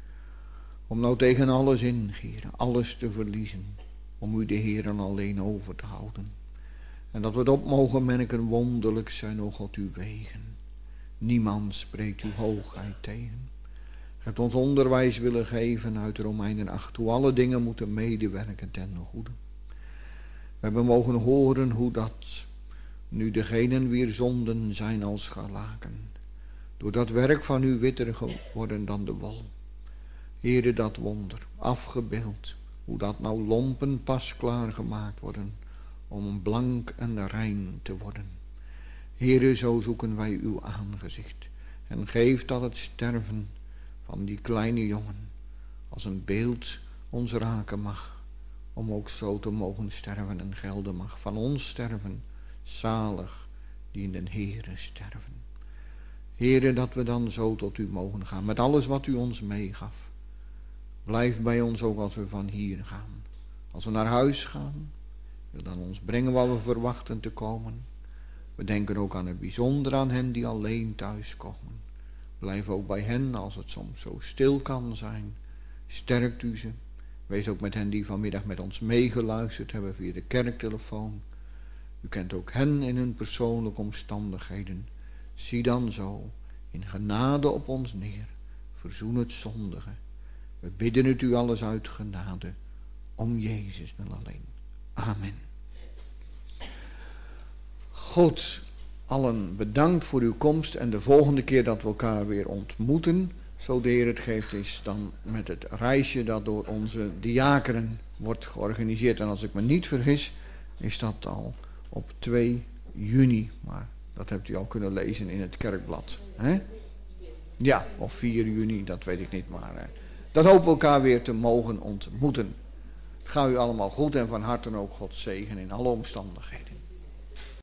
Om nou tegen alles in, Heere, alles te verliezen, om u de Heer alleen over te houden. En dat we het op mogen merken, wonderlijk zijn, o God, uw wegen. Niemand spreekt uw hoogheid tegen. Ge hebt ons onderwijs willen geven uit Romeinen 8, hoe alle dingen moeten medewerken ten goede. We hebben mogen horen hoe dat nu degenen wier zonden zijn als scharlaken, door dat werk van u witter geworden dan de wol. Heere, dat wonder, afgebeeld, hoe dat nou lompen pas klaargemaakt worden, om blank en rein te worden. Heere, zo zoeken wij uw aangezicht. En geef dat het sterven van die kleine jongen als een beeld ons raken mag. Om ook zo te mogen sterven en gelden mag. Van ons sterven, zalig die in den Heere sterven. Heere, dat we dan zo tot u mogen gaan. Met alles wat u ons meegaf. Blijf bij ons ook als we van hier gaan. Als we naar huis gaan. Wil dan ons brengen waar we verwachten te komen. We denken ook aan het bijzonder aan hen die alleen thuiskomen. Blijf ook bij hen als het soms zo stil kan zijn. Sterkt u ze. Wees ook met hen die vanmiddag met ons meegeluisterd hebben via de kerktelefoon. U kent ook hen in hun persoonlijke omstandigheden. Zie dan zo in genade op ons neer. Verzoen het zondige. We bidden het u alles uit genade. Om Jezus wil alleen. Amen. Goed, allen bedankt voor uw komst. En de volgende keer dat we elkaar weer ontmoeten, zo de Heer het geeft, is dan met het reisje dat door onze diakenen wordt georganiseerd. En als ik me niet vergis, is dat al op 2 juni. Maar dat hebt u al kunnen lezen in het kerkblad. Hè? Ja, of 4 juni, dat weet ik niet. Maar dan hopen we elkaar weer te mogen ontmoeten. Het gaat u allemaal goed en van harte ook God zegen in alle omstandigheden.